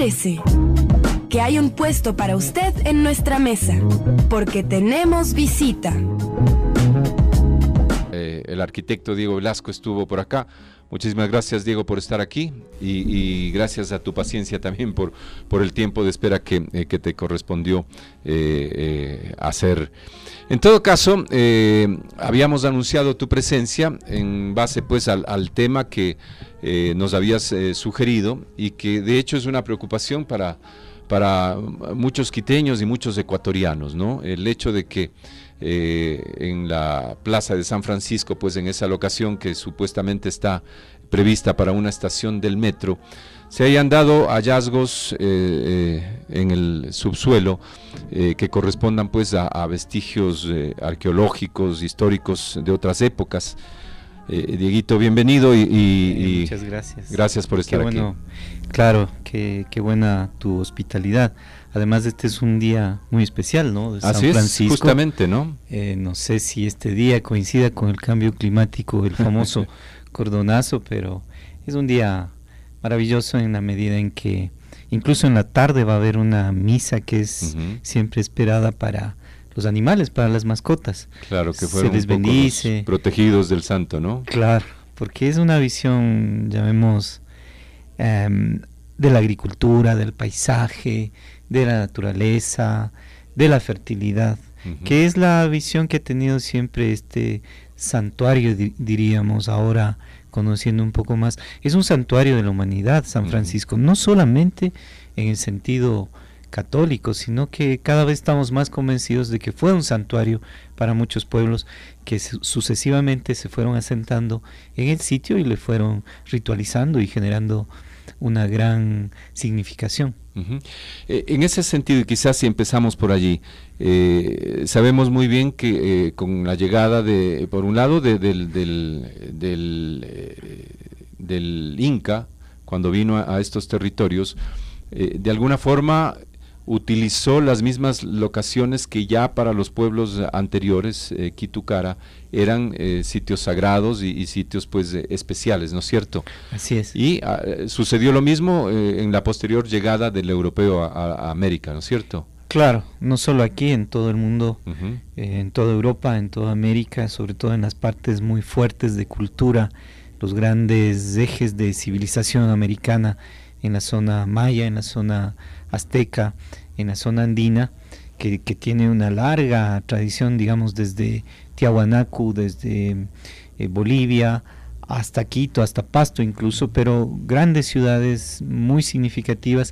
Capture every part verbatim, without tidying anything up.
prepárese, que hay un puesto para usted en nuestra mesa, porque tenemos visita. Eh, el arquitecto Diego Velasco estuvo por acá. Muchísimas gracias, Diego, por estar aquí y, y gracias a tu paciencia también por, por el tiempo de espera que, eh, que te correspondió eh, eh, hacer. En todo caso, eh, habíamos anunciado tu presencia en base pues al, al tema que eh, nos habías eh, sugerido y que de hecho es una preocupación para, para muchos quiteños y muchos ecuatorianos, ¿no? El hecho de que Eh, en la plaza de San Francisco, pues en esa locación que supuestamente está prevista para una estación del metro, se hayan dado hallazgos eh, eh, en el subsuelo eh, que correspondan pues a, a vestigios eh, arqueológicos, históricos de otras épocas. Eh, Dieguito, bienvenido y, y, eh, muchas gracias. Gracias por estar qué bueno, aquí. Claro, qué, qué buena tu hospitalidad. Además, este es un día muy especial, ¿no? De San Así Francisco. es, justamente, ¿no? Eh, no sé si este día coincida con el cambio climático, el famoso cordonazo, pero es un día maravilloso en la medida en que incluso en la tarde va a haber una misa que es uh-huh. siempre esperada para los animales, para las mascotas. Claro, que fueron Se les un poco bendice. Los protegidos del santo, ¿no? Claro, porque es una visión, llamemos, um, de la agricultura, del paisaje, de la naturaleza, de la fertilidad, uh-huh. que es la visión que ha tenido siempre este santuario, di- diríamos ahora, conociendo un poco más. Es un santuario de la humanidad, San Francisco, uh-huh. no solamente en el sentido católico, sino que cada vez estamos más convencidos de que fue un santuario para muchos pueblos que su- sucesivamente se fueron asentando en el sitio y le fueron ritualizando y generando una gran significación. Uh-huh. Eh, en ese sentido, y quizás si empezamos por allí, eh, sabemos muy bien que eh, con la llegada de, por un lado, de, del, del, del, eh, del Inca, cuando vino a, a estos territorios, eh, de alguna forma utilizó las mismas locaciones que ya para los pueblos anteriores, eh, Quito-Cara, eran eh, sitios sagrados y, y sitios pues eh, especiales, ¿no es cierto? Así es. Y uh, sucedió lo mismo eh, en la posterior llegada del europeo a, a, a América, ¿no es cierto? Claro, no solo aquí, en todo el mundo, Uh-huh. eh, en toda Europa, en toda América, sobre todo en las partes muy fuertes de cultura, los grandes ejes de civilización americana, en la zona maya, en la zona azteca, en la zona andina, que, que tiene una larga tradición, digamos, desde Tiahuanacu, desde eh, Bolivia, hasta Quito, hasta Pasto incluso, pero grandes ciudades muy significativas,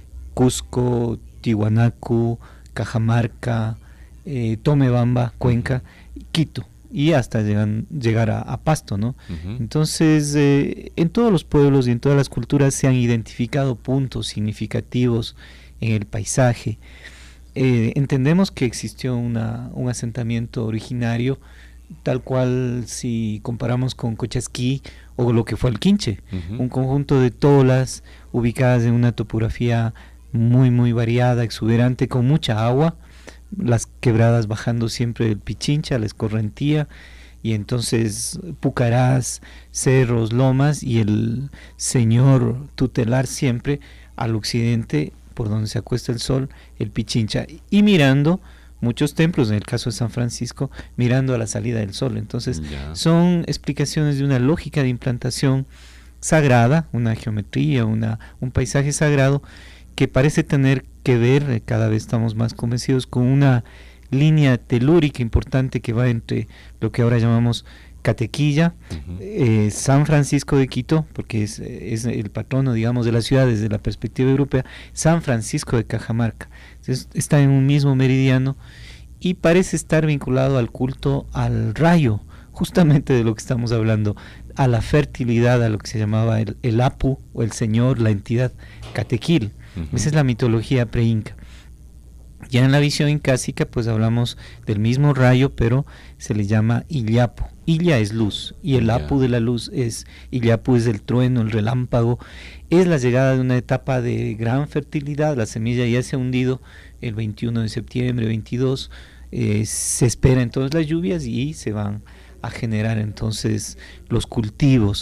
Cusco, Tiahuanacu, Cajamarca, eh, Tomebamba, Cuenca, Quito, y hasta llegan, llegar a, a Pasto, ¿no? Uh-huh. Entonces, eh, en todos los pueblos y en todas las culturas se han identificado puntos significativos en el paisaje. Eh, entendemos que existió una, un asentamiento originario, tal cual si comparamos con Cochasquí o lo que fue el Quinche, uh-huh. un conjunto de tolas ubicadas en una topografía muy muy variada, exuberante, con mucha agua, las quebradas bajando siempre del Pichincha, la Escorrentía, y entonces pucarás, cerros, lomas, y el señor tutelar siempre al occidente, por donde se acuesta el sol, el Pichincha, y mirando muchos templos, en el caso de San Francisco, mirando a la salida del sol. Entonces yeah. son explicaciones de una lógica de implantación sagrada, una geometría, una, un paisaje sagrado, que parece tener que ver, cada vez estamos más convencidos, con una línea telúrica importante que va entre lo que ahora llamamos Catequilla, uh-huh. eh, San Francisco de Quito, porque es, es el patrono, digamos, de la ciudad desde la perspectiva europea, San Francisco de Cajamarca. Entonces, está en un mismo meridiano y parece estar vinculado al culto al rayo, justamente de lo que estamos hablando, a la fertilidad, a lo que se llamaba el, el Apu, o el señor, la entidad Catequil. Uh-huh. Esa es la mitología pre-inca. Ya en la visión incásica pues hablamos del mismo rayo, pero se le llama Illapu. Illa es luz y el yeah. Apu de la luz es, Illapu es el trueno, el relámpago, es la llegada de una etapa de gran fertilidad. La semilla ya se ha hundido el veintiuno de septiembre, veintidós, eh, se espera entonces las lluvias y se van a generar entonces los cultivos.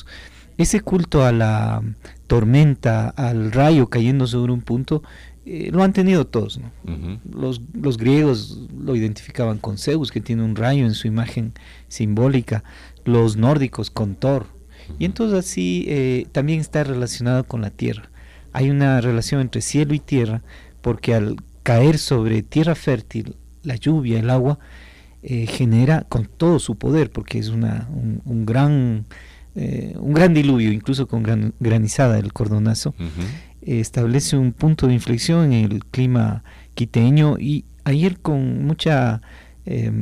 ese culto a la tormenta, al rayo cayendo sobre un punto, eh, lo han tenido todos, ¿no? Uh-huh. Los, los griegos lo identificaban con Zeus, que tiene un rayo en su imagen simbólica, los nórdicos con Thor, uh-huh. y entonces así eh, también está relacionado con la tierra. Hay una relación entre cielo y tierra, porque al caer sobre tierra fértil, la lluvia, el agua, eh, genera con todo su poder, porque es una, un, un gran... Eh, un gran diluvio, incluso con gran, granizada, el cordonazo, uh-huh. eh, establece un punto de inflexión en el clima quiteño, y ayer con mucha eh,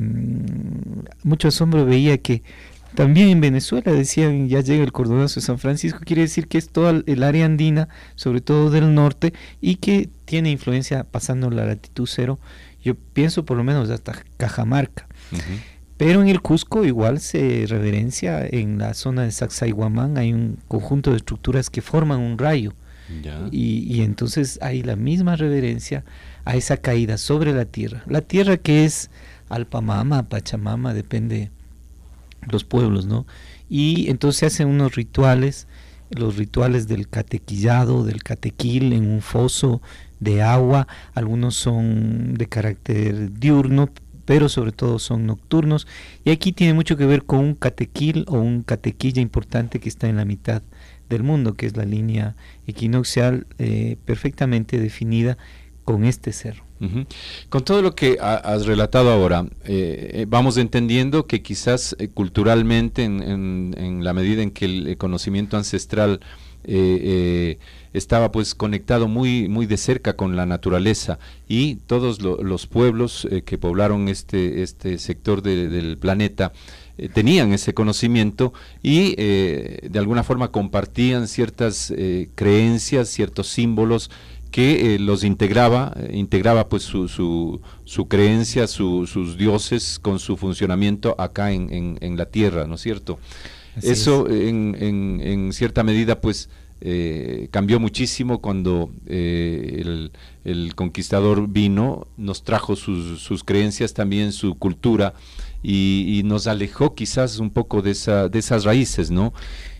mucho asombro veía que también en Venezuela decían ya llega el cordonazo de San Francisco. Quiere decir que es toda el área andina, sobre todo del norte, y que tiene influencia pasando la latitud cero, yo pienso por lo menos hasta Cajamarca. Uh-huh. Pero en el Cusco igual se reverencia, en la zona de Sacsayhuamán hay un conjunto de estructuras que forman un rayo, y, y entonces hay la misma reverencia a esa caída sobre la tierra, la tierra que es Alpamama, Pachamama, depende los pueblos, ¿no? Y entonces se hacen unos rituales, los rituales del catequillado, del catequil en un foso de agua, algunos son de carácter diurno, pero sobre todo son nocturnos, y aquí tiene mucho que ver con un catequil o un catequilla importante que está en la mitad del mundo, que es la línea equinoccial eh, perfectamente definida con este cerro. Uh-huh. Con todo lo que ha, has relatado ahora, eh, vamos entendiendo que quizás eh, culturalmente, en, en, en la medida en que el conocimiento ancestral eh, eh, estaba pues conectado muy muy de cerca con la naturaleza, y todos lo, los pueblos eh, que poblaron este este sector de, del planeta eh, tenían ese conocimiento, y eh, de alguna forma compartían ciertas eh, creencias, ciertos símbolos que eh, los integraba, eh, integraba pues su, su, su creencia, su, sus dioses con su funcionamiento acá en, en, en la tierra, ¿no es cierto? Así Eso en, en, en cierta medida pues eh, cambió muchísimo cuando eh, el, el conquistador vino, nos trajo sus, sus creencias, también su cultura, y, y nos alejó quizás un poco de, esa, de esas raíces, ¿no?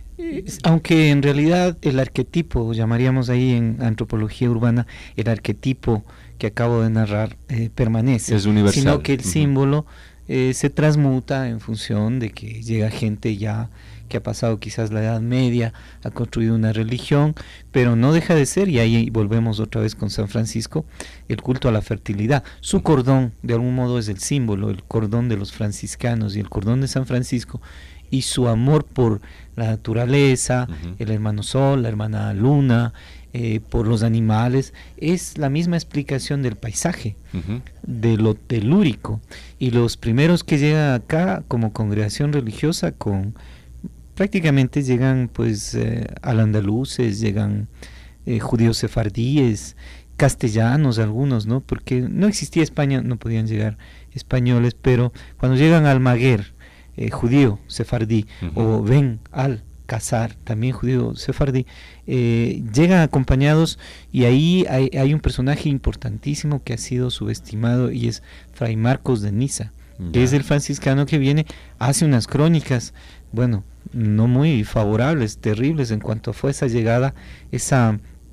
Aunque en realidad el arquetipo, llamaríamos ahí en antropología urbana, el arquetipo que acabo de narrar eh, permanece, es universal, sino que el uh-huh. símbolo eh, se transmuta en función de que llega gente ya que ha pasado quizás la Edad Media, ha construido una religión, pero no deja de ser, y ahí volvemos otra vez con San Francisco, el culto a la fertilidad. Su cordón, de algún modo, es el símbolo, el cordón de los franciscanos y el cordón de San Francisco, y su amor por la naturaleza, uh-huh. el hermano Sol, la hermana Luna, eh, por los animales, es la misma explicación del paisaje, uh-huh. de lo telúrico. Y los primeros que llegan acá como congregación religiosa, con prácticamente llegan pues eh, al andaluces, llegan eh, judíos sefardíes, castellanos algunos, ¿no? Porque no existía España, no podían llegar españoles, pero cuando llegan al Almaguer, Eh, judío sefardí, uh-huh. o Ben al-Qasar, también judío sefardí, eh, llegan acompañados, y ahí hay, hay un personaje importantísimo que ha sido subestimado, y es Fray Marcos de Niza, yeah. que es el franciscano que viene, hace unas crónicas, bueno, no muy favorables, terribles en cuanto fue esa llegada, esa,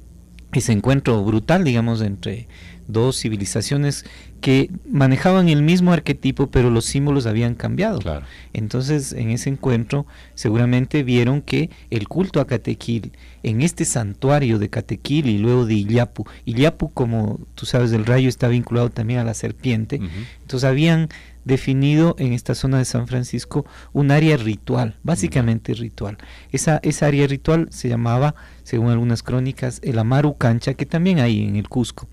ese encuentro brutal, digamos, entre dos civilizaciones que manejaban el mismo arquetipo, pero los símbolos habían cambiado. Claro. Entonces, en ese encuentro, seguramente vieron que el culto a Catequil, en este santuario de Catequil y luego de Illapu, Illapu, como tú sabes, el rayo está vinculado también a la serpiente, uh-huh. entonces habían definido en esta zona de San Francisco un área ritual, básicamente uh-huh. ritual. Esa, esa área ritual se llamaba, según algunas crónicas, el Amaru Cancha, que también hay en el Cusco.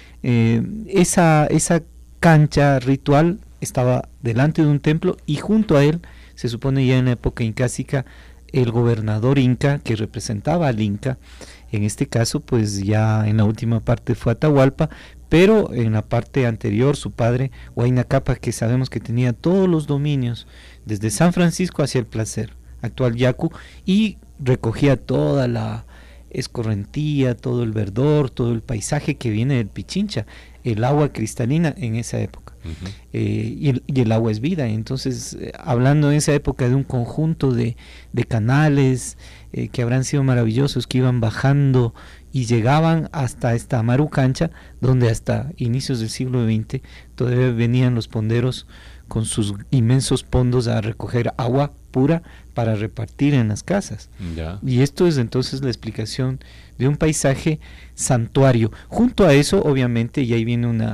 Eh, esa, esa cancha ritual estaba delante de un templo, y junto a él, se supone ya en la época incásica, el gobernador inca que representaba al Inca, en este caso pues ya en la última parte fue Atahualpa, pero en la parte anterior su padre Huayna Cápac, que sabemos que tenía todos los dominios desde San Francisco hacia el Placer, actual Yacu, y recogía toda la escorrentía, todo el verdor, todo el paisaje que viene del Pichincha, el agua cristalina en esa época. Uh-huh. eh, y, el, y el agua es vida. Entonces, eh, hablando en esa época de un conjunto de, de canales eh, que habrán sido maravillosos, que iban bajando y llegaban hasta esta Marucancha, donde hasta inicios del siglo veinte todavía venían los ponderos con sus inmensos pondos a recoger agua pura para repartir en las casas. Ya. Y esto es entonces la explicación de un paisaje santuario. Junto a eso, obviamente, y ahí viene una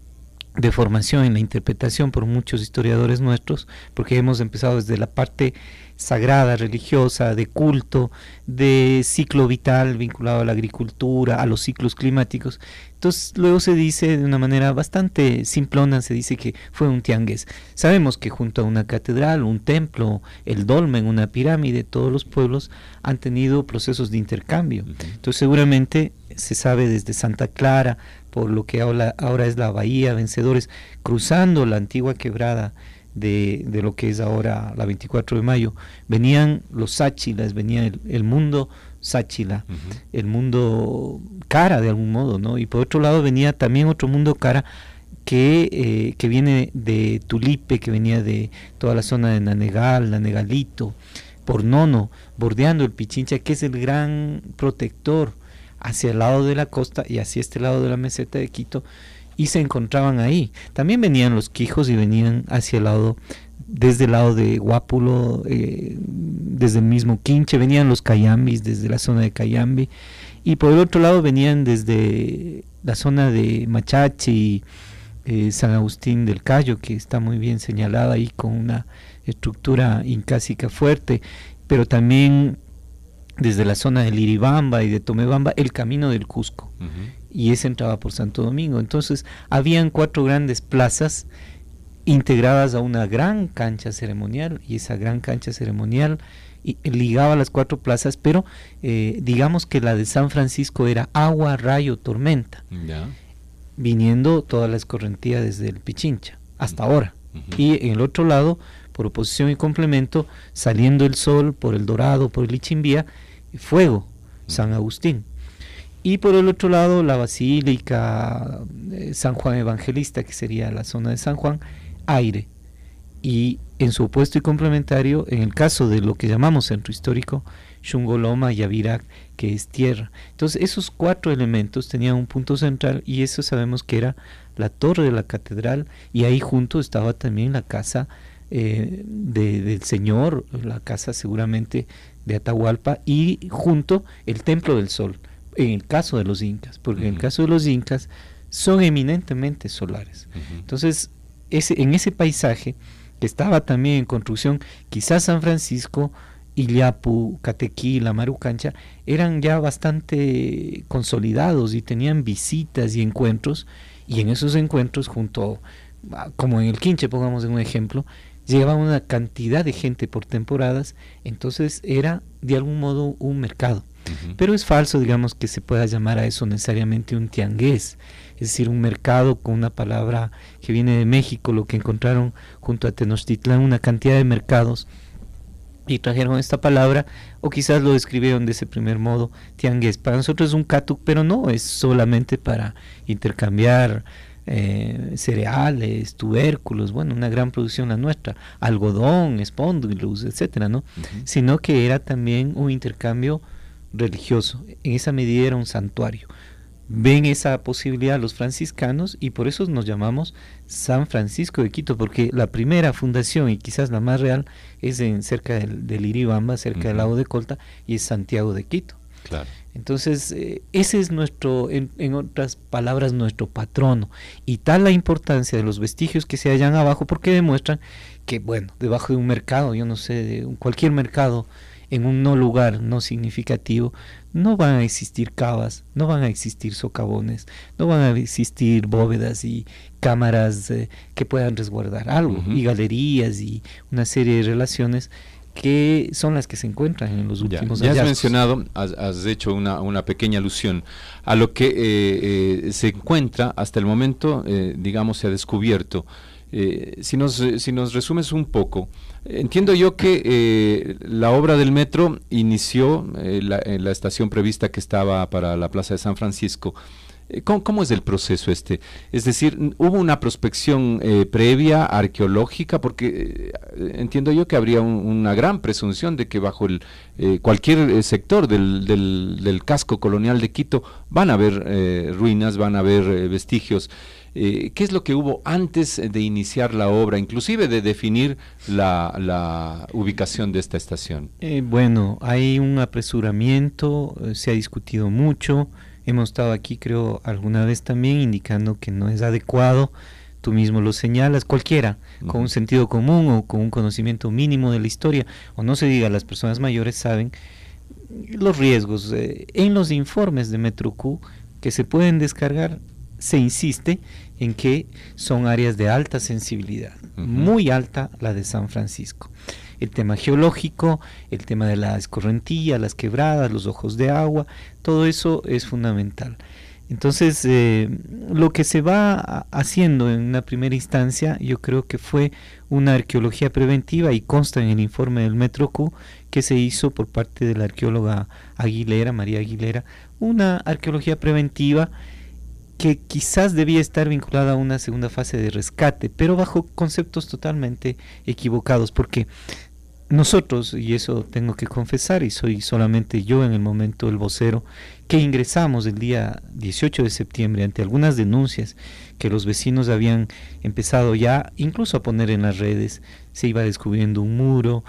deformación en la interpretación por muchos historiadores nuestros, porque hemos empezado desde la parte sagrada, religiosa, de culto, de ciclo vital vinculado a la agricultura, a los ciclos climáticos. Entonces luego se dice de una manera bastante simplona, se dice que fue un tiangués. Sabemos que junto a una catedral, un templo, el dolmen, una pirámide, todos los pueblos han tenido procesos de intercambio. Uh-huh. Entonces seguramente se sabe desde Santa Clara, por lo que ahora, ahora es la Bahía Vencedores, cruzando la antigua quebrada de, de lo que es ahora la veinticuatro de mayo, venían los sáchilas, venía el, el mundo sáchila, uh-huh. el mundo cara de algún modo, ¿no? Y por otro lado venía también otro mundo cara que, eh, que viene de Tulipe, que venía de toda la zona de Nanegal, Nanegalito, por Nono, bordeando el Pichincha, que es el gran protector hacia el lado de la costa y hacia este lado de la meseta de Quito, y se encontraban ahí. También venían los Quijos y venían hacia el lado, desde el lado de Guápulo, eh, desde el mismo Quinche, venían los Cayambis desde la zona de Cayambi, y por el otro lado venían desde la zona de Machachi, eh, San Agustín del Cayo, que está muy bien señalada ahí con una estructura incásica fuerte, pero también desde la zona de Liribamba y de Tomebamba, el camino del Cusco, uh-huh. y ese entraba por Santo Domingo. Entonces habían cuatro grandes plazas integradas a una gran cancha ceremonial, y esa gran cancha ceremonial y, ligaba las cuatro plazas, pero eh, digamos que la de San Francisco era agua, rayo, tormenta, yeah. viniendo toda la escorrentía desde el Pichincha hasta uh-huh. ahora, uh-huh. y en el otro lado, por oposición y complemento, saliendo el sol por el Dorado, por el Ichimbía, fuego, San Agustín. Y por el otro lado, la Basílica, eh, San Juan Evangelista, que sería la zona de San Juan, aire. Y en su opuesto y complementario, en el caso de lo que llamamos centro histórico, Xungoloma y Avirac, que es tierra. Entonces esos cuatro elementos tenían un punto central, y eso sabemos que era la torre de la catedral, y ahí junto estaba también la casa Eh, de, del Señor, la casa seguramente de Atahualpa, y junto el Templo del Sol, en el caso de los incas, porque uh-huh. en el caso de los incas son eminentemente solares. Uh-huh. Entonces, ese, en ese paisaje que estaba también en construcción, quizás San Francisco, Illapu, Catequí, la Marucancha, eran ya bastante consolidados y tenían visitas y encuentros, y en esos encuentros, junto, como en el Quinche, pongamos un ejemplo, llegaba una cantidad de gente por temporadas, entonces era de algún modo un mercado. Uh-huh. Pero es falso, digamos, que se pueda llamar a eso necesariamente un tiangués, es decir, un mercado con una palabra que viene de México, lo que encontraron junto a Tenochtitlán, una cantidad de mercados, y trajeron esta palabra, o quizás lo describieron de ese primer modo, tiangués. Para nosotros es un catuc, pero no, es solamente para intercambiar Eh, cereales, tubérculos, bueno, una gran producción la nuestra, algodón, espóndilus, etcétera, ¿no? Uh-huh. Sino que era también un intercambio religioso, en esa medida era un santuario. Ven esa posibilidad los franciscanos, y por eso nos llamamos San Francisco de Quito, porque la primera fundación, y quizás la más real, es en cerca del, del Iribamba, cerca uh-huh. del lago de Colta, y es Santiago de Quito. Claro. Entonces, eh, ese es nuestro, en, en otras palabras, nuestro patrono, y tal la importancia de los vestigios que se hallan abajo, porque demuestran que, bueno, debajo de un mercado, yo no sé, de un, cualquier mercado, en un no lugar no significativo, no van a existir cavas, no van a existir socavones, no van a existir bóvedas y cámaras eh, que puedan resguardar algo, uh-huh. y galerías y una serie de relaciones que son las que se encuentran en los últimos ya, ya hallazgos. has mencionado, has, has hecho una, una pequeña alusión a lo que eh, eh, se encuentra hasta el momento, eh, digamos, se ha descubierto. Eh, si nos si nos resumes un poco, entiendo yo que eh, la obra del metro inició eh, la, en la estación prevista que estaba para la Plaza de San Francisco ¿Cómo, ¿Cómo es el proceso este? Es decir, ¿hubo una prospección eh, previa, arqueológica? Porque eh, entiendo yo que habría un, una gran presunción de que bajo el eh, cualquier sector del, del, del casco colonial de Quito van a haber eh, ruinas, van a haber eh, vestigios. Eh, ¿Qué es lo que hubo antes de iniciar la obra, inclusive de definir la, la ubicación de esta estación? Eh, bueno, hay un apresuramiento, eh, se ha discutido mucho. Hemos estado aquí, creo, alguna vez también indicando que no es adecuado. Tú mismo lo señalas, cualquiera, uh-huh. con un sentido común o con un conocimiento mínimo de la historia, o no se diga, las personas mayores saben los riesgos. Eh, en los informes de Metrocu que se pueden descargar, se insiste en que son áreas de alta sensibilidad, uh-huh. muy alta la de San Francisco. El tema geológico, el tema de la escorrentía, las quebradas, los ojos de agua, todo eso es fundamental. Entonces, eh, lo que se va haciendo en una primera instancia, yo creo que fue una arqueología preventiva, y consta en el informe del Metrocu que se hizo por parte de la arqueóloga Aguilera, María Aguilera, una arqueología preventiva que quizás debía estar vinculada a una segunda fase de rescate, pero bajo conceptos totalmente equivocados, porque nosotros, y eso tengo que confesar, y soy solamente yo en el momento el vocero, que ingresamos el día dieciocho de septiembre ante algunas denuncias que los vecinos habían empezado ya incluso a poner en las redes. Se iba descubriendo un muro,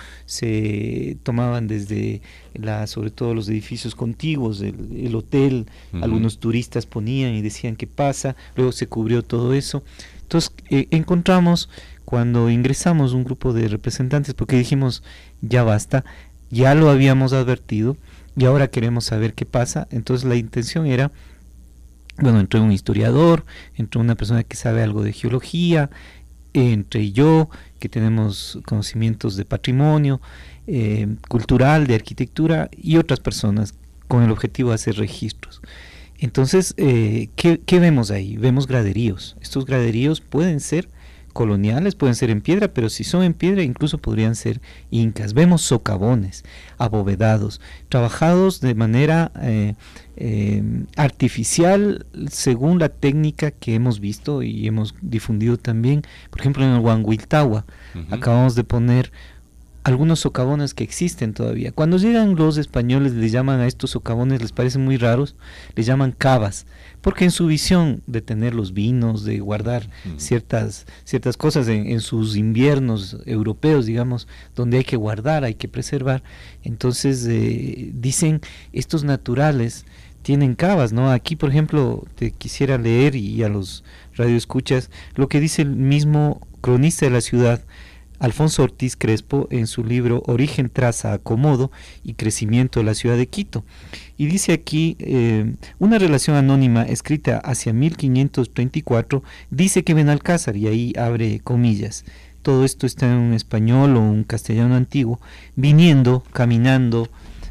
se tomaban desde la, sobre todo los edificios contiguos, el, el hotel, uh-huh. algunos turistas ponían y decían qué pasa, luego se cubrió todo eso. Entonces eh, encontramos, cuando ingresamos un grupo de representantes, porque dijimos ya basta, ya lo habíamos advertido y ahora queremos saber qué pasa. Entonces la intención era, bueno, entró un historiador, entró una persona que sabe algo de geología, entre yo, que tenemos conocimientos de patrimonio eh, cultural, de arquitectura, y otras personas con el objetivo de hacer registros. Entonces, eh, ¿qué, ¿qué vemos ahí? Vemos graderíos. Estos graderíos pueden ser coloniales, pueden ser en piedra, pero si son en piedra incluso podrían ser incas. Vemos socavones abovedados, trabajados de manera eh, eh, artificial según la técnica que hemos visto y hemos difundido también. Por ejemplo, en el Huanguiltagua uh-huh. acabamos de poner algunos socavones que existen todavía. Cuando llegan los españoles, les llaman a estos socavones, les parecen muy raros, les llaman cavas, porque en su visión de tener los vinos, de guardar mm. ciertas ciertas cosas en, en sus inviernos europeos, digamos, donde hay que guardar, hay que preservar, entonces eh, dicen, estos naturales tienen cavas, ¿no? Aquí, por ejemplo, te quisiera leer, y a los radioescuchas, lo que dice el mismo cronista de la ciudad, Alfonso Ortiz Crespo, en su libro Origen, Traza, Acomodo y Crecimiento de la Ciudad de Quito. Y dice aquí, eh, una relación anónima escrita hacia mil quinientos treinta y cuatro, dice que Benalcázar, y ahí abre comillas, todo esto está en un español o un castellano antiguo, viniendo, caminando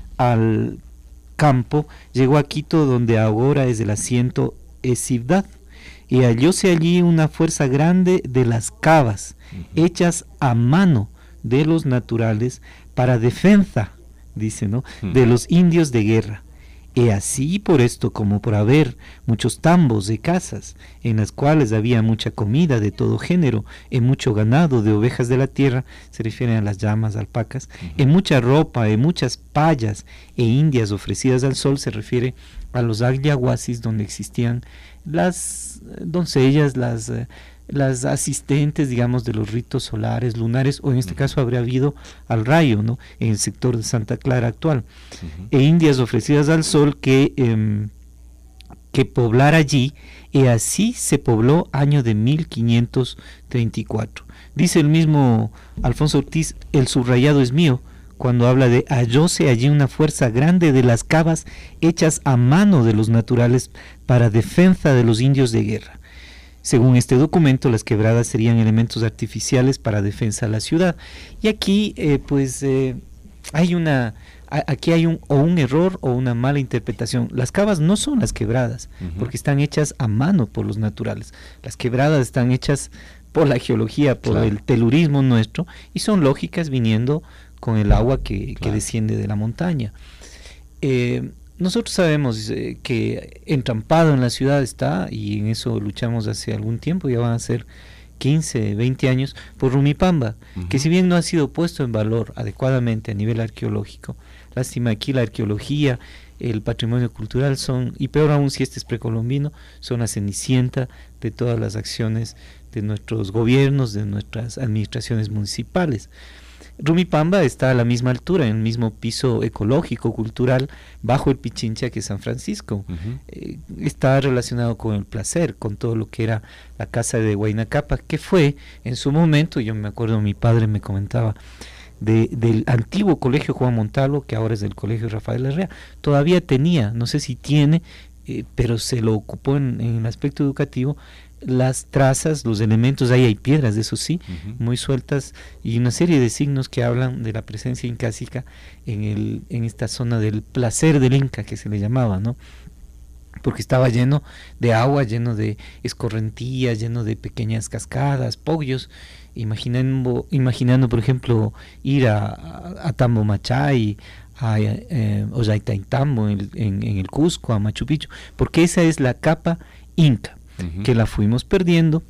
al campo, llegó a Quito, donde ahora es el asiento es ciudad, y hallóse allí una fuerza grande de las cavas, uh-huh. hechas a mano de los naturales para defensa, dice, ¿no? Uh-huh. de los indios de guerra. Y así, por esto como por haber muchos tambos de casas, en las cuales había mucha comida de todo género, en mucho ganado de ovejas de la tierra, se refieren a las llamas, alpacas, uh-huh. en mucha ropa, en muchas payas e indias ofrecidas al sol, se refiere a los agliahuasis, donde existían las doncellas, las, las asistentes, digamos, de los ritos solares, lunares, o en este uh-huh. caso habría habido al rayo, ¿no? En el sector de Santa Clara actual, uh-huh. e indias ofrecidas al sol que, eh, que poblar allí, y así se pobló año de mil quinientos treinta y cuatro. Dice el mismo Alfonso Ortiz, el subrayado es mío, cuando habla de hallóse allí una fuerza grande de las cavas hechas a mano de los naturales para defensa de los indios de guerra. Según este documento, las quebradas serían elementos artificiales para defensa de la ciudad. Y aquí, eh, pues, eh, hay una, a, aquí hay un, o un error o una mala interpretación. Las cavas no son las quebradas, uh-huh. porque están hechas a mano por los naturales. Las quebradas están hechas por la geología, por claro. el telurismo nuestro, y son lógicas viniendo con el agua que, claro. que desciende de la montaña. Eh, nosotros sabemos eh, que entrampado en la ciudad está, y en eso luchamos hace algún tiempo, ya van a ser quince, veinte años, por Rumipamba, uh-huh. que si bien no ha sido puesto en valor adecuadamente a nivel arqueológico, lástima aquí la arqueología, el patrimonio cultural son, y peor aún si este es precolombino, son la cenicienta de todas las acciones de nuestros gobiernos, de nuestras administraciones municipales. Rumipamba está a la misma altura, en el mismo piso ecológico, cultural, bajo el Pichincha que San Francisco. Uh-huh. Eh, está relacionado con el placer, con todo lo que era la casa de Huayna Cápac, que fue en su momento, yo me acuerdo, mi padre me comentaba, de, del antiguo colegio Juan Montalvo, que ahora es del colegio Rafael Larrea, todavía tenía, no sé si tiene, eh, pero se lo ocupó en, en el aspecto educativo, las trazas, los elementos, ahí hay piedras, eso sí, uh-huh. muy sueltas, y una serie de signos que hablan de la presencia incásica en, el, en esta zona del placer del Inca, que se le llamaba, ¿no? Porque estaba lleno de agua, lleno de escorrentías, lleno de pequeñas cascadas, poggios, imaginando, imaginando por ejemplo, ir a, a, a Tambo Machay, a eh, Ollantaytambo en, en, en el Cusco, a Machu Picchu, porque esa es la capa inca. Uh-huh. Que la fuimos perdiendo.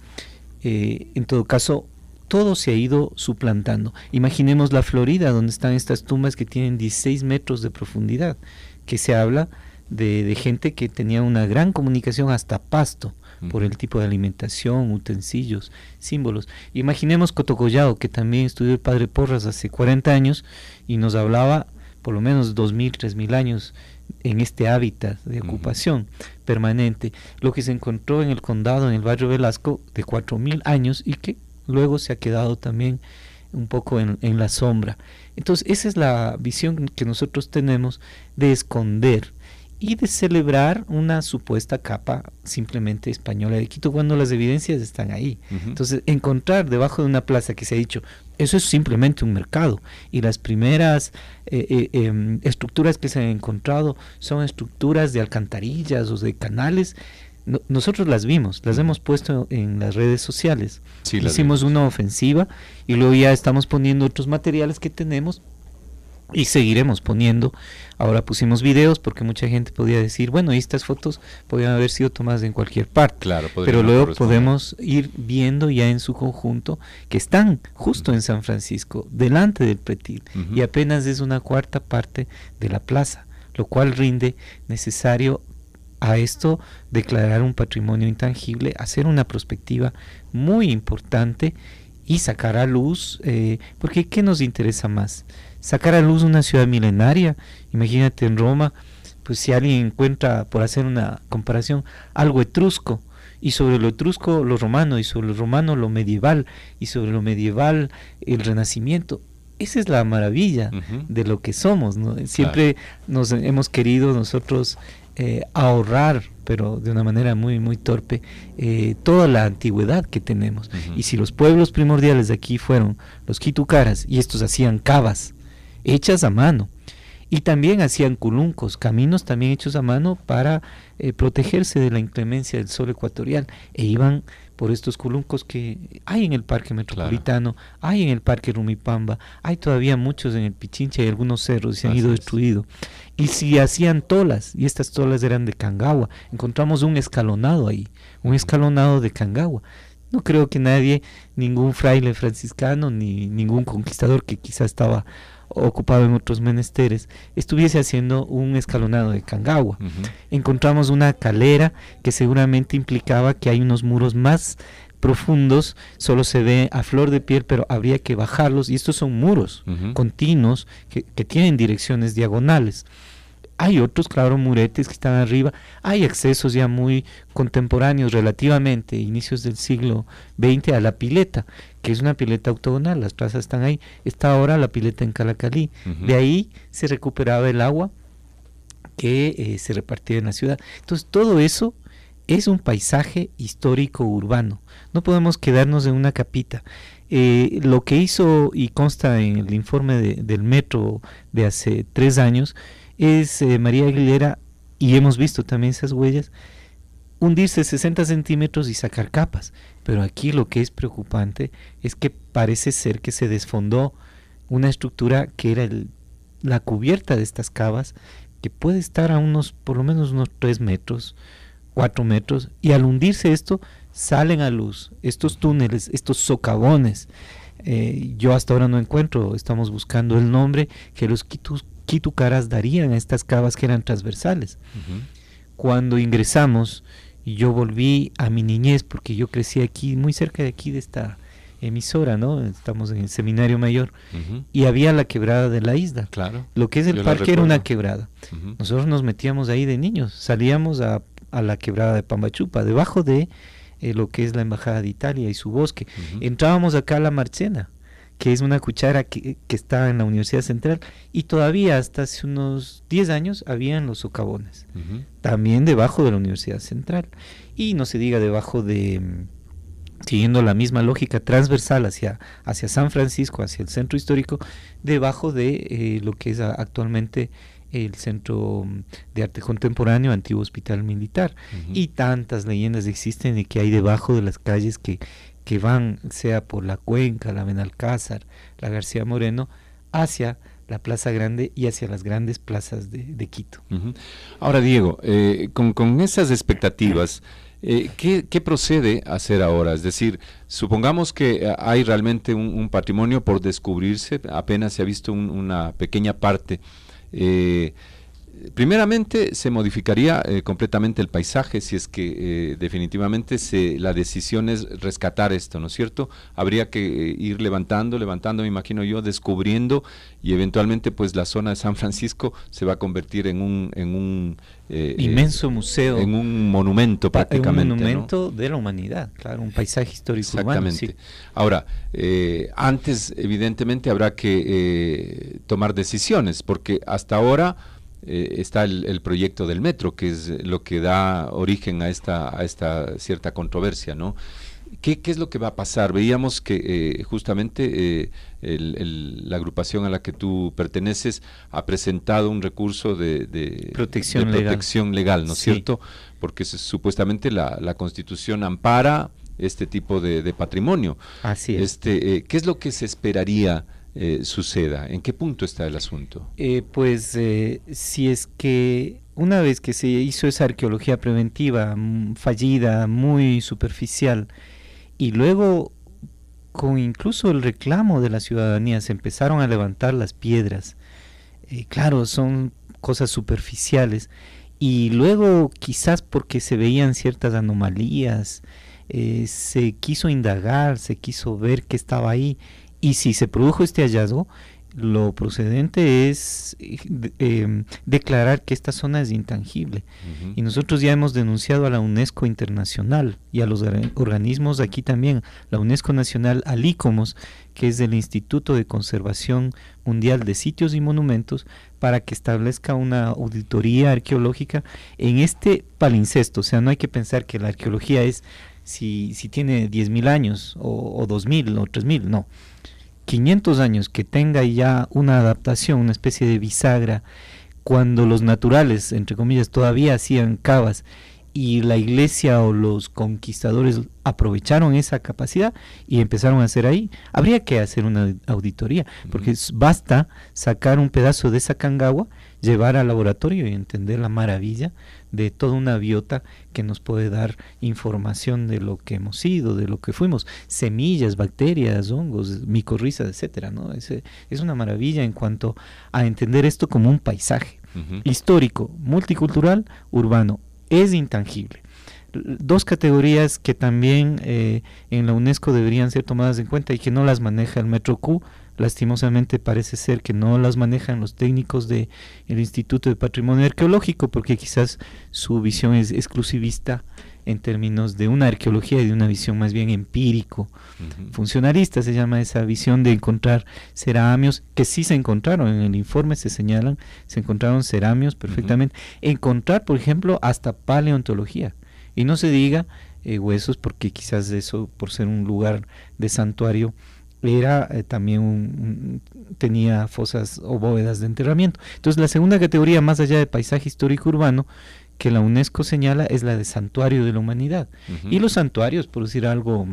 Eh, en todo caso, todo se ha ido suplantando. Imaginemos la Florida, donde están estas tumbas que tienen dieciséis metros de profundidad, que se habla de, de gente que tenía una gran comunicación hasta pasto, uh-huh. por el tipo de alimentación, utensilios, símbolos. Imaginemos Cotocollao, que también estudió el padre Porras hace cuarenta años y nos hablaba por lo menos dos mil, tres mil años en este hábitat de ocupación uh-huh. permanente, lo que se encontró en el condado, en el barrio Velasco, de cuatro mil años, y que luego se ha quedado también un poco en, en la sombra. Entonces esa es la visión que nosotros tenemos de esconder y de celebrar una supuesta capa simplemente española de Quito, cuando las evidencias están ahí. Uh-huh. Entonces, encontrar debajo de una plaza que se ha dicho, eso es simplemente un mercado, y las primeras eh, eh, eh, estructuras que se han encontrado son estructuras de alcantarillas o de canales. No, nosotros las vimos, las uh-huh. hemos puesto en las redes sociales. Sí, hicimos una ofensiva y luego ya estamos poniendo otros materiales que tenemos y seguiremos poniendo. Ahora pusimos videos porque mucha gente podía decir, bueno, estas fotos podrían haber sido tomadas en cualquier parte, claro, pero luego podemos ir viendo ya en su conjunto que están justo uh-huh. en San Francisco, delante del pretil, uh-huh. y apenas es una cuarta parte de la plaza, lo cual rinde necesario a esto declarar un patrimonio intangible, hacer una perspectiva muy importante y sacar a luz, eh, porque ¿qué nos interesa más? Sacar a luz una ciudad milenaria. Imagínate en Roma, pues si alguien encuentra, por hacer una comparación, algo etrusco, y sobre lo etrusco lo romano, y sobre lo romano lo medieval, y sobre lo medieval el Renacimiento. Esa es la maravilla uh-huh. de lo que somos, ¿no? Siempre claro. nos hemos querido nosotros eh, ahorrar, pero de una manera muy muy torpe, eh, toda la antigüedad que tenemos. Uh-huh. Y si los pueblos primordiales de aquí fueron los quitucaras, y estos hacían cavas hechas a mano, y también hacían culuncos, caminos también hechos a mano para eh, protegerse de la inclemencia del sol ecuatorial, e iban por estos culuncos que hay en el Parque Metropolitano, claro. hay en el Parque Rumipamba, hay todavía muchos en el Pichincha y algunos cerros se han Así ido destruidos. Y si hacían tolas, y estas tolas eran de Cangagua, encontramos un escalonado ahí, un escalonado de Cangagua. No creo que nadie, ningún fraile franciscano, ni ningún conquistador que quizá estaba ocupado en otros menesteres, estuviese haciendo un escalonado de Cangagua. Uh-huh. Encontramos una calera que seguramente implicaba que hay unos muros más profundos, solo se ve a flor de piel, pero habría que bajarlos, y estos son muros uh-huh. continuos que, que tienen direcciones diagonales. Hay otros, claro, muretes que están arriba, hay accesos ya muy contemporáneos relativamente, inicios del siglo veinte, a la pileta, que es una pileta octogonal, las plazas están ahí, está ahora la pileta en Calacalí, uh-huh. de ahí se recuperaba el agua que eh, se repartía en la ciudad. Entonces todo eso es un paisaje histórico urbano, no podemos quedarnos en una capita. Eh, lo que hizo, y consta en el informe de, del metro de hace tres años, es eh, María Aguilera, y hemos visto también esas huellas, hundirse sesenta centímetros y sacar capas. Pero aquí lo que es preocupante es que parece ser que se desfondó una estructura que era el, la cubierta de estas cavas, que puede estar a unos, por lo menos unos tres metros, cuatro metros, y al hundirse esto, salen a luz estos túneles, estos socavones. Eh, yo hasta ahora no encuentro, estamos buscando el nombre que los quitus, quitucaras darían a estas cavas que eran transversales. Uh-huh. Cuando ingresamos, yo volví a mi niñez, porque yo crecí aquí, muy cerca de aquí de esta emisora, ¿no? Estamos en el Seminario Mayor, uh-huh. y había la quebrada de la isla. Claro. Lo que es el yo parque era una quebrada. Uh-huh. Nosotros nos metíamos ahí de niños, salíamos a, a la quebrada de Pambachupa, debajo de eh, lo que es la Embajada de Italia y su bosque. Uh-huh. Entrábamos acá a la Marchena, que es una cuchara que, que está en la Universidad Central, y todavía hasta hace unos diez años habían los socavones, uh-huh. también debajo de la Universidad Central, y no se diga debajo de, siguiendo la misma lógica transversal hacia, hacia San Francisco, hacia el centro histórico, debajo de eh, lo que es a, actualmente el Centro de Arte Contemporáneo, antiguo Hospital Militar, uh-huh. y tantas leyendas existen de que hay debajo de las calles que que van, sea por la Cuenca, la Benalcázar, la García Moreno, hacia la Plaza Grande y hacia las grandes plazas de, de Quito. Uh-huh. Ahora, Diego, eh, con, con esas expectativas, eh, ¿qué, ¿qué procede a hacer ahora? Es decir, supongamos que hay realmente un, un patrimonio por descubrirse, apenas se ha visto un, una pequeña parte. Eh, Primeramente se modificaría eh, completamente el paisaje si es que eh, definitivamente se, la decisión es rescatar esto, ¿no es cierto? Habría que eh, ir levantando, levantando, me imagino yo, descubriendo, y eventualmente pues la zona de San Francisco se va a convertir en un... En un eh, inmenso eh, museo. En un monumento prácticamente. Un monumento, ¿no?, de la humanidad, claro, un paisaje histórico urbano. Exactamente. Sí. Ahora, eh, antes evidentemente habrá que eh, tomar decisiones, porque hasta ahora... Eh, está el, el proyecto del metro, que es lo que da origen a esta, a esta cierta controversia, ¿no? ¿Qué, qué es lo que va a pasar? Veíamos que eh, justamente eh, el, el, la agrupación a la que tú perteneces ha presentado un recurso de, de protección, de legal. protección legal, ¿no es sí. cierto? Porque se, supuestamente la, la Constitución ampara este tipo de, de patrimonio. Así es. Este, eh, ¿qué es lo que se esperaría Eh, suceda? ¿En qué punto está el asunto? Eh, pues eh, si es que una vez que se hizo esa arqueología preventiva m- fallida, muy superficial, y luego con incluso el reclamo de la ciudadanía se empezaron a levantar las piedras, eh, claro, son cosas superficiales, y luego quizás porque se veían ciertas anomalías, eh, se quiso indagar, se quiso ver qué estaba ahí. Y si se produjo este hallazgo, lo procedente es eh, declarar que esta zona es intangible. Uh-huh. Y nosotros ya hemos denunciado a la UNESCO Internacional y a los organismos aquí también, la UNESCO Nacional, al ICOMOS, que es el Instituto de Conservación Mundial de Sitios y Monumentos, para que establezca una auditoría arqueológica en este palincesto. O sea, no hay que pensar que la arqueología es si, si tiene diez mil años o, o dos mil o tres mil, no. quinientos años que tenga ya una adaptación, una especie de bisagra, cuando los naturales, entre comillas, todavía hacían cavas y la iglesia o los conquistadores aprovecharon esa capacidad y empezaron a hacer ahí, habría que hacer una auditoría, porque uh-huh. basta sacar un pedazo de esa Cangagua, llevar al laboratorio y entender la maravilla de toda una biota que nos puede dar información de lo que hemos sido, de lo que fuimos, semillas, bacterias, hongos, micorrizas, etcétera, ¿no? Es, es una maravilla en cuanto a entender esto como un paisaje uh-huh. histórico, multicultural, urbano, es intangible. Dos categorías que también eh, en la UNESCO deberían ser tomadas en cuenta y que no las maneja el Metro Q. Lastimosamente parece ser que no las manejan los técnicos del Instituto de Patrimonio Arqueológico, porque quizás su visión es exclusivista en términos de una arqueología y de una visión más bien empírico, uh-huh. funcionalista se llama esa visión de encontrar ceramios, que sí se encontraron, en el informe se señalan, se encontraron ceramios perfectamente, uh-huh. encontrar por ejemplo hasta paleontología, y no se diga eh, huesos, porque quizás eso por ser un lugar de santuario era eh, también un, un, tenía fosas o bóvedas de enterramiento. Entonces la segunda categoría, más allá de paisaje histórico urbano, que la UNESCO señala, es la de santuario de la humanidad. Uh-huh. Y los santuarios, por decir algo,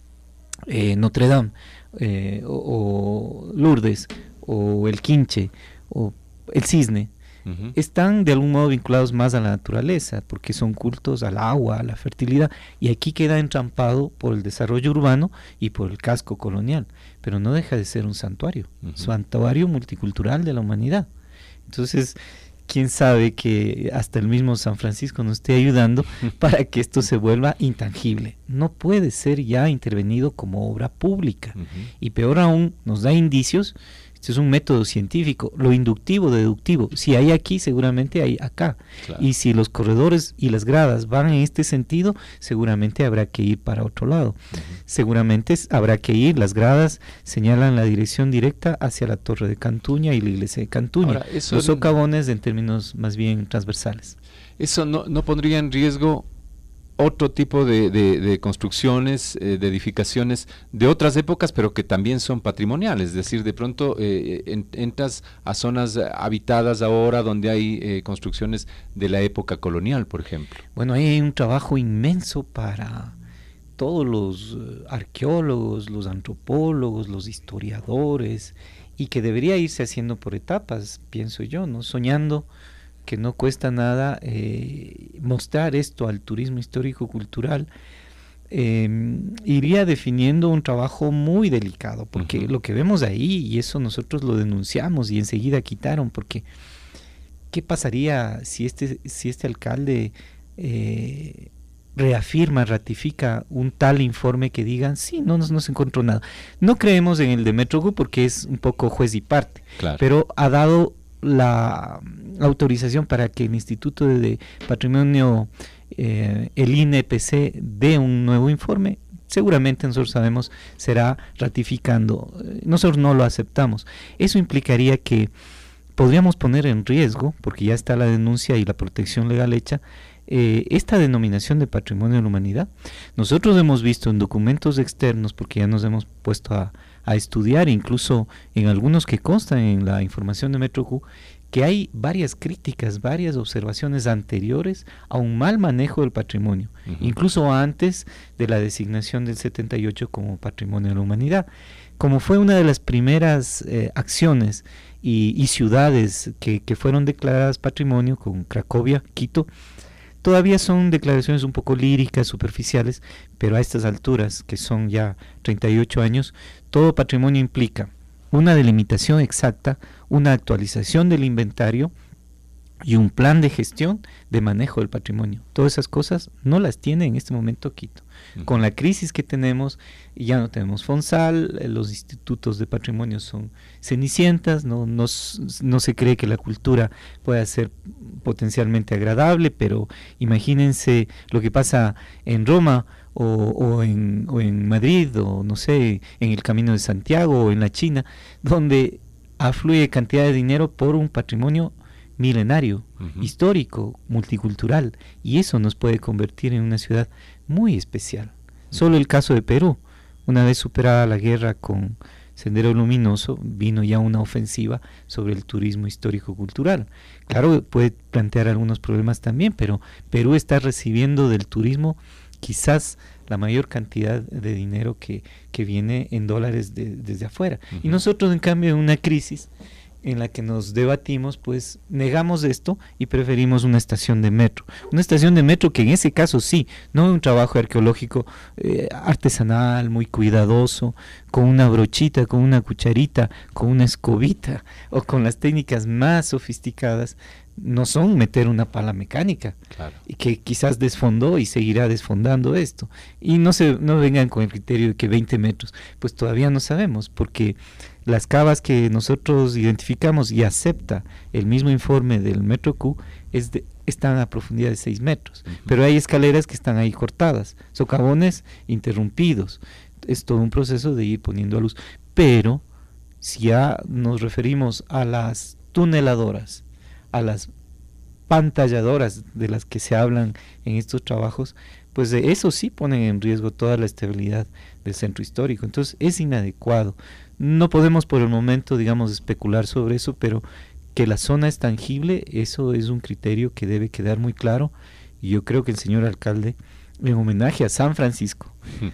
eh, Notre Dame, eh, o, o Lourdes, o el Quinche, o el Cisne, uh-huh. están de algún modo vinculados más a la naturaleza, porque son cultos al agua, a la fertilidad, y aquí queda entrampado por el desarrollo urbano y por el casco colonial, pero no deja de ser un santuario, uh-huh. santuario multicultural de la humanidad. Entonces, quién sabe que hasta el mismo San Francisco nos esté ayudando para que esto se vuelva intangible. No puede ser ya intervenido como obra pública. Uh-huh. Y peor aún, nos da indicios. Este es un método científico, lo inductivo, deductivo. Si hay aquí, seguramente hay acá. Claro. Y si los corredores y las gradas van en este sentido, seguramente habrá que ir para otro lado. Uh-huh. Seguramente habrá que ir, las gradas señalan la dirección directa hacia la Torre de Cantuña y la iglesia de Cantuña. Ahora, eso los socavones en términos más bien transversales. ¿Eso no, no pondría en riesgo otro tipo de, de, de construcciones, eh, de edificaciones de otras épocas, pero que también son patrimoniales? Es decir, de pronto eh, en, entras a zonas habitadas ahora donde hay eh, construcciones de la época colonial, por ejemplo. Bueno, ahí hay un trabajo inmenso para todos los uh, arqueólogos, los antropólogos, los historiadores, y que debería irse haciendo por etapas, pienso yo, ¿no? Soñando que no cuesta nada eh, mostrar esto al turismo histórico-cultural, eh, iría definiendo un trabajo muy delicado, porque uh-huh. lo que vemos ahí, y eso nosotros lo denunciamos y enseguida quitaron, porque ¿qué pasaría si este, si este alcalde eh, reafirma, ratifica un tal informe que digan, sí, no, no, no se encontró nada? No creemos en el de Metrocu porque es un poco juez y parte, claro. pero ha dado la autorización para que el Instituto de Patrimonio, eh, el I N E P C, dé un nuevo informe. Seguramente nosotros sabemos será ratificando. Nosotros no lo aceptamos. Eso implicaría que podríamos poner en riesgo, porque ya está la denuncia y la protección legal hecha, eh, esta denominación de Patrimonio de la Humanidad. Nosotros hemos visto en documentos externos, porque ya nos hemos puesto a a estudiar, incluso en algunos que constan en la información de Metrocu, que hay varias críticas, varias observaciones anteriores a un mal manejo del patrimonio, uh-huh. incluso antes de la designación del setenta y ocho como Patrimonio de la Humanidad. Como fue una de las primeras eh, acciones y, y ciudades que, que fueron declaradas patrimonio, con Cracovia, Quito, todavía son declaraciones un poco líricas, superficiales, pero a estas alturas, que son ya treinta y ocho años, todo patrimonio implica una delimitación exacta, una actualización del inventario y un plan de gestión de manejo del patrimonio. Todas esas cosas no las tiene en este momento Quito. Uh-huh. Con la crisis que tenemos, ya no tenemos Fonsal, los institutos de patrimonio son cenicientas, no, no, no se cree que la cultura pueda ser potencialmente agradable, pero imagínense lo que pasa en Roma o, o, en, o en Madrid, o no sé, en el Camino de Santiago o en la China, donde afluye cantidad de dinero por un patrimonio milenario, uh-huh. histórico, multicultural, y eso nos puede convertir en una ciudad muy especial. Uh-huh. Solo el caso de Perú, una vez superada la guerra con Sendero Luminoso, vino ya una ofensiva sobre el turismo histórico-cultural. Claro, puede plantear algunos problemas también, pero Perú está recibiendo del turismo quizás la mayor cantidad de dinero que, que viene en dólares de, desde afuera. Uh-huh. Y nosotros, en cambio, en una crisis en la que nos debatimos, pues negamos esto y preferimos una estación de metro. Una estación de metro que en ese caso sí, no un trabajo arqueológico eh, artesanal, muy cuidadoso, con una brochita, con una cucharita, con una escobita o con las técnicas más sofisticadas. No son meter una pala mecánica, claro. y que quizás desfondó y seguirá desfondando esto. Y no se no vengan con el criterio de que veinte metros, pues todavía no sabemos, porque las cavas que nosotros identificamos y acepta el mismo informe del Metrocu es de, están a profundidad de seis metros, uh-huh. pero hay escaleras que están ahí cortadas, socavones interrumpidos. Es todo un proceso de ir poniendo a luz. Pero si ya nos referimos a las tuneladoras, a las pantalladoras de las que se hablan en estos trabajos, pues de eso sí ponen en riesgo toda la estabilidad del centro histórico. Entonces es inadecuado. No podemos por el momento, digamos, especular sobre eso, pero que la zona es tangible, eso es un criterio que debe quedar muy claro, y yo creo que el señor alcalde, en homenaje a San Francisco,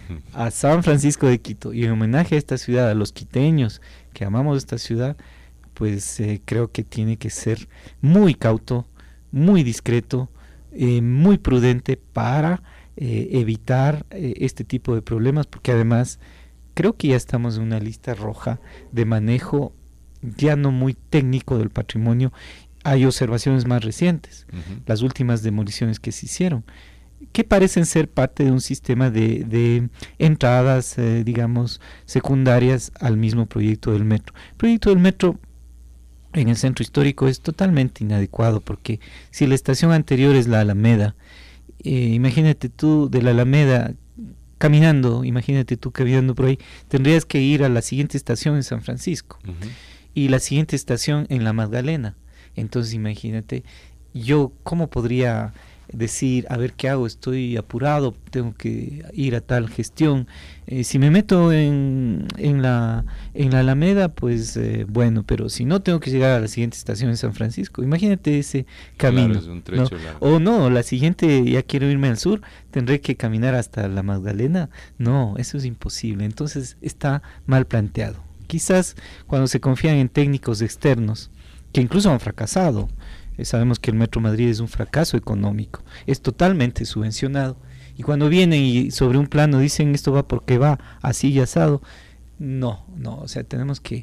a San Francisco de Quito, y en homenaje a esta ciudad, a los quiteños que amamos esta ciudad, pues eh, creo que tiene que ser muy cauto, muy discreto, eh, muy prudente para eh, evitar eh, este tipo de problemas, porque además creo que ya estamos en una lista roja de manejo ya no muy técnico del patrimonio. Hay observaciones más recientes, uh-huh. las últimas demoliciones que se hicieron, que parecen ser parte de un sistema de, de entradas, eh, digamos, secundarias al mismo proyecto del metro. El proyecto del metro en el centro histórico es totalmente inadecuado, porque si la estación anterior es la Alameda, eh, imagínate tú de la Alameda caminando, imagínate tú caminando por ahí, tendrías que ir a la siguiente estación en San Francisco, uh-huh. y la siguiente estación en La Magdalena. Entonces imagínate, yo cómo podría decir, a ver qué hago, estoy apurado, tengo que ir a tal gestión, eh, si me meto en, en, la, en la Alameda, pues eh, bueno, pero si no, tengo que llegar a la siguiente estación en San Francisco. Imagínate ese camino, claro, es un trecho, ¿no? Largo. O no, la siguiente, ya quiero irme al sur, tendré que caminar hasta La Magdalena. No, eso es imposible. Entonces está mal planteado. Quizás cuando se confían en técnicos externos, que incluso han fracasado, sabemos que el Metro Madrid es un fracaso económico, es totalmente subvencionado, y cuando vienen y sobre un plano dicen esto va porque va así y asado, no, no, o sea, tenemos que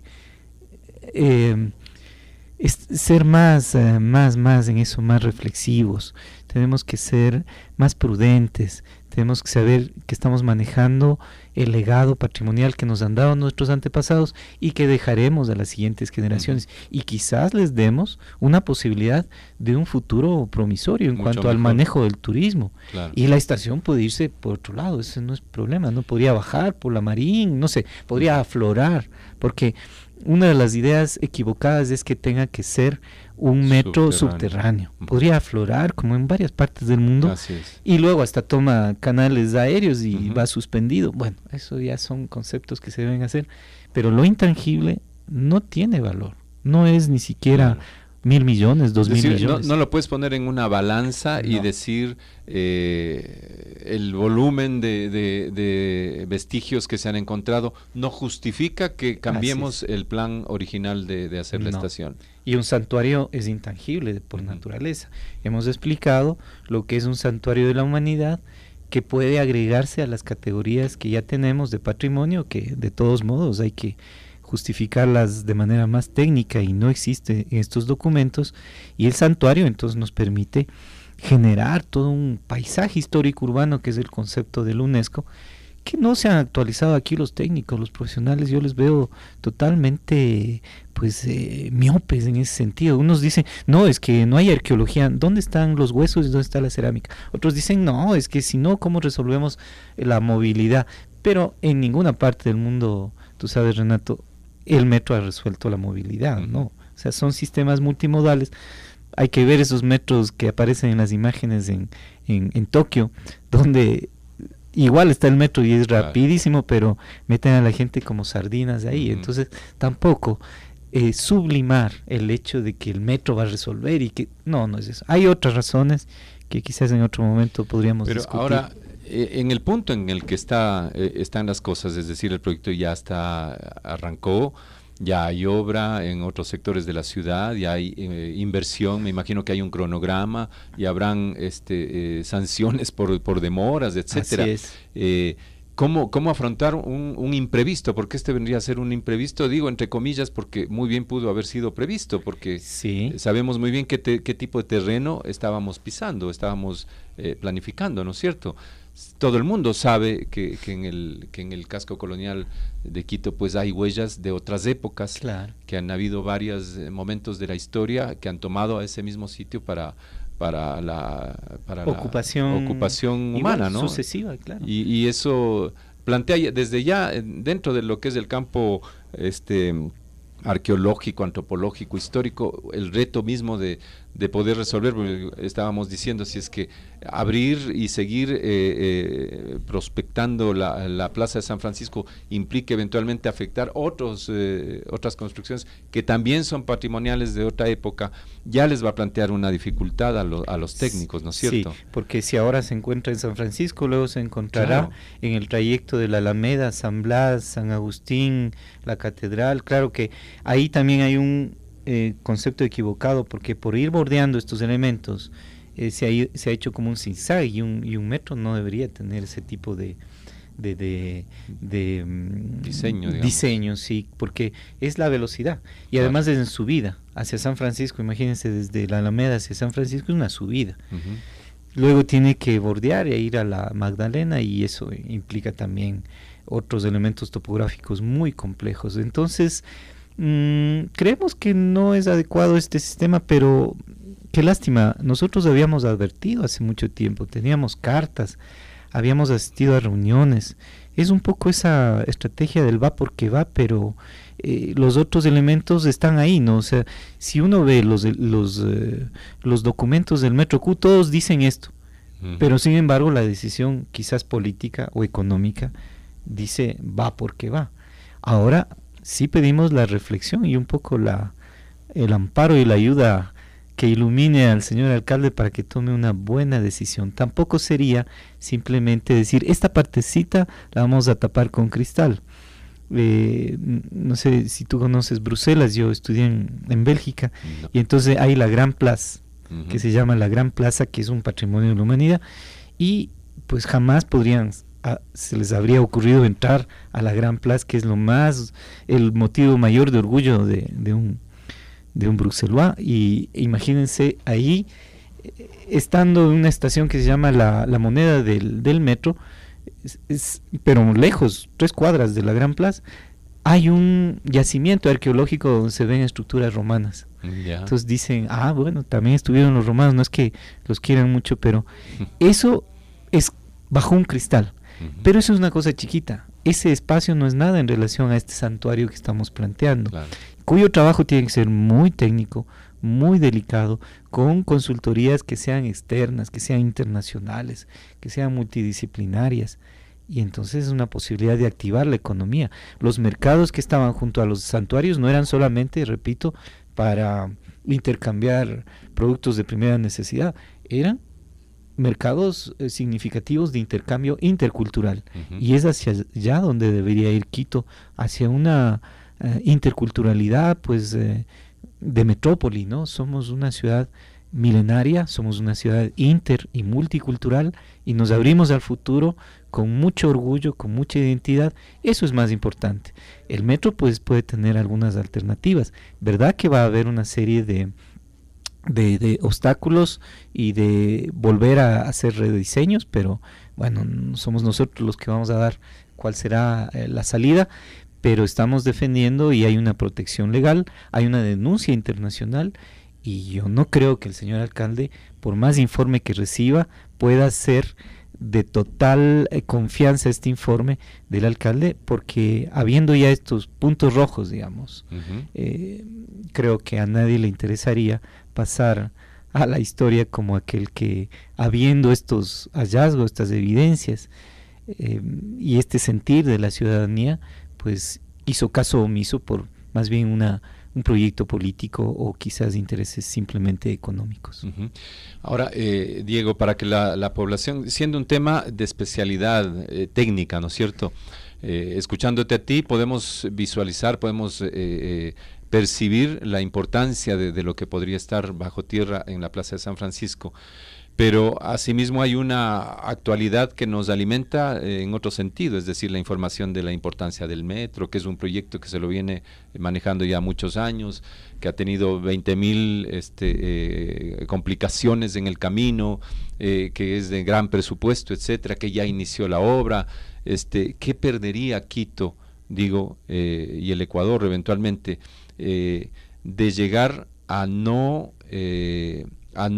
eh, es, ser más, eh, más, más en eso, más reflexivos, tenemos que ser más prudentes, tenemos que saber que estamos manejando el legado patrimonial que nos han dado nuestros antepasados y que dejaremos a las siguientes generaciones, uh-huh. y quizás les demos una posibilidad de un futuro promisorio en Mucho cuanto mejor. al manejo del turismo. Claro. Y la estación puede irse por otro lado, ese no es problema, no podría bajar por la Marín, no sé, podría aflorar, porque una de las ideas equivocadas es que tenga que ser un metro subterráneo, subterráneo. Uh-huh. Podría aflorar como en varias partes del mundo. Así es. Y luego hasta toma canales aéreos y uh-huh. va suspendido. Bueno, eso ya son conceptos que se deben hacer, pero lo intangible no tiene valor, no es ni siquiera claro. mil millones, dos es decir, mil millones. No, no lo puedes poner en una balanza no. y decir eh, el volumen de, de, de vestigios que se han encontrado no justifica que cambiemos el plan original de, de hacer no. la estación. Y un santuario es intangible por uh-huh. naturaleza. Hemos explicado lo que es un santuario de la humanidad, que puede agregarse a las categorías que ya tenemos de patrimonio, que de todos modos hay que justificarlas de manera más técnica y no existe en estos documentos, y el santuario entonces nos permite generar todo un paisaje histórico urbano, que es el concepto del UNESCO, que no se han actualizado aquí los técnicos, los profesionales, yo les veo totalmente pues eh, miopes en ese sentido. Unos dicen, no, es que no hay arqueología, ¿dónde están los huesos y dónde está la cerámica? Otros dicen, no, es que si no, ¿cómo resolvemos la movilidad? Pero en ninguna parte del mundo, tú sabes, Renato, el metro ha resuelto la movilidad, ¿no? O sea, son sistemas multimodales. Hay que ver esos metros que aparecen en las imágenes en, en, en Tokio, donde igual está el metro y es rapidísimo, pero meten a la gente como sardinas de ahí. Uh-huh. Entonces, tampoco eh, sublimar el hecho de que el metro va a resolver y que no, no es eso. Hay otras razones que quizás en otro momento podríamos pero discutir. Ahora, eh, en el punto en el que está eh, están las cosas, es decir, el proyecto ya está arrancó, ya hay obra en otros sectores de la ciudad, ya hay eh, inversión, me imagino que hay un cronograma y habrán este, eh, sanciones por, por demoras, etcétera. Así es. Eh, ¿cómo, ¿Cómo afrontar un, un imprevisto? Porque este vendría a ser un imprevisto, digo entre comillas, porque muy bien pudo haber sido previsto, porque sí. sabemos muy bien qué, te, qué tipo de terreno estábamos pisando, estábamos eh, planificando, ¿no es cierto? Todo el mundo sabe que, que, en el, que en el casco colonial de Quito pues hay huellas de otras épocas, claro. que han habido varios eh, momentos de la historia que han tomado a ese mismo sitio para, para la, para ocupación, la ocupación humana, ¿no? Sucesiva, claro. Y, y eso plantea desde ya dentro de lo que es el campo este arqueológico, antropológico, histórico, el reto mismo de, de poder resolver, porque estábamos diciendo, si es que abrir y seguir eh, eh, prospectando la, la Plaza de San Francisco implica eventualmente afectar otros eh, otras construcciones que también son patrimoniales de otra época, ya les va a plantear una dificultad a, lo, a los técnicos, ¿no es cierto? Sí, porque si ahora se encuentra en San Francisco, luego se encontrará claro. en el trayecto de la Alameda, San Blas, San Agustín, la Catedral, claro que ahí también hay un eh, concepto equivocado, porque por ir bordeando estos elementos eh, se, ha, se ha hecho como un zigzag, y un, y un metro no debería tener ese tipo de de, de, de diseño, digamos. diseño, sí, porque es la velocidad, y además claro. desde subida hacia San Francisco, imagínense, desde la Alameda hacia San Francisco es una subida. Uh-huh. Luego tiene que bordear e ir a la Magdalena, y eso implica también otros elementos topográficos muy complejos. Entonces mmm, creemos que no es adecuado este sistema, pero qué lástima, nosotros habíamos advertido hace mucho tiempo, teníamos cartas, habíamos asistido a reuniones. Es un poco esa estrategia del va porque va, pero eh, los otros elementos están ahí, ¿no? O sea, si uno ve los los eh, los documentos del Metro Q, todos dicen esto, uh-huh. pero sin embargo la decisión quizás política o económica dice va porque va. Ahora sí pedimos la reflexión y un poco la el amparo y la ayuda que ilumine al señor alcalde para que tome una buena decisión. Tampoco sería simplemente decir, esta partecita la vamos a tapar con cristal. Eh, no sé si tú conoces Bruselas, yo estudié en, en Bélgica, no. y entonces hay la Gran Plaza, uh-huh. que se llama la Gran Plaza, que es un patrimonio de la humanidad, y pues jamás podrían, a, se les habría ocurrido entrar a la Gran Plaza, que es lo más, el motivo mayor de orgullo de, de un de un bruxelois, y imagínense ahí, estando en una estación que se llama la, la Moneda del, del metro, es, es, pero lejos, tres cuadras de la Gran Plaza, hay un yacimiento arqueológico donde se ven estructuras romanas. Yeah. Entonces dicen, ah, bueno, también estuvieron los romanos, no es que los quieran mucho, pero eso es bajo un cristal. Uh-huh. Pero eso es una cosa chiquita. Ese espacio no es nada en relación a este santuario que estamos planteando. Claro. Cuyo trabajo tiene que ser muy técnico, muy delicado, con consultorías que sean externas, que sean internacionales, que sean multidisciplinarias, y entonces es una posibilidad de activar la economía. Los mercados que estaban junto a los santuarios no eran solamente, repito, para intercambiar productos de primera necesidad, eran mercados eh, significativos de intercambio intercultural, uh-huh. y es hacia allá donde debería ir Quito, hacia una Uh, interculturalidad pues eh, de metrópoli, ¿no? Somos una ciudad milenaria, somos una ciudad inter y multicultural, y nos abrimos al futuro con mucho orgullo, con mucha identidad. Eso es más importante. El metro pues puede tener algunas alternativas, verdad que va a haber una serie de de, de obstáculos y de volver a hacer rediseños, pero bueno, somos nosotros los que vamos a dar cuál será eh, la salida, pero estamos defendiendo, y hay una protección legal, hay una denuncia internacional, y yo no creo que el señor alcalde, por más informe que reciba, pueda ser de total eh, confianza este informe del alcalde, porque habiendo ya estos puntos rojos, digamos, uh-huh. eh, creo que a nadie le interesaría pasar a la historia como aquel que, habiendo estos hallazgos, estas evidencias, eh, y este sentir de la ciudadanía, pues hizo caso omiso por más bien una un proyecto político o quizás intereses simplemente económicos. Uh-huh. Ahora, eh, Diego, para que la, la población, siendo un tema de especialidad eh, técnica, ¿no es cierto? Eh, escuchándote a ti, podemos visualizar, podemos eh, eh, percibir la importancia de, de lo que podría estar bajo tierra en la Plaza de San Francisco. Pero asimismo hay una actualidad que nos alimenta eh, en otro sentido, es decir, la información de la importancia del metro, que es un proyecto que se lo viene manejando ya muchos años, que ha tenido veinte mil este, eh, complicaciones en el camino, eh, que es de gran presupuesto, etcétera, que ya inició la obra. Este, ¿qué perdería Quito, digo, eh, y el Ecuador eventualmente, eh, de llegar a no... Eh, a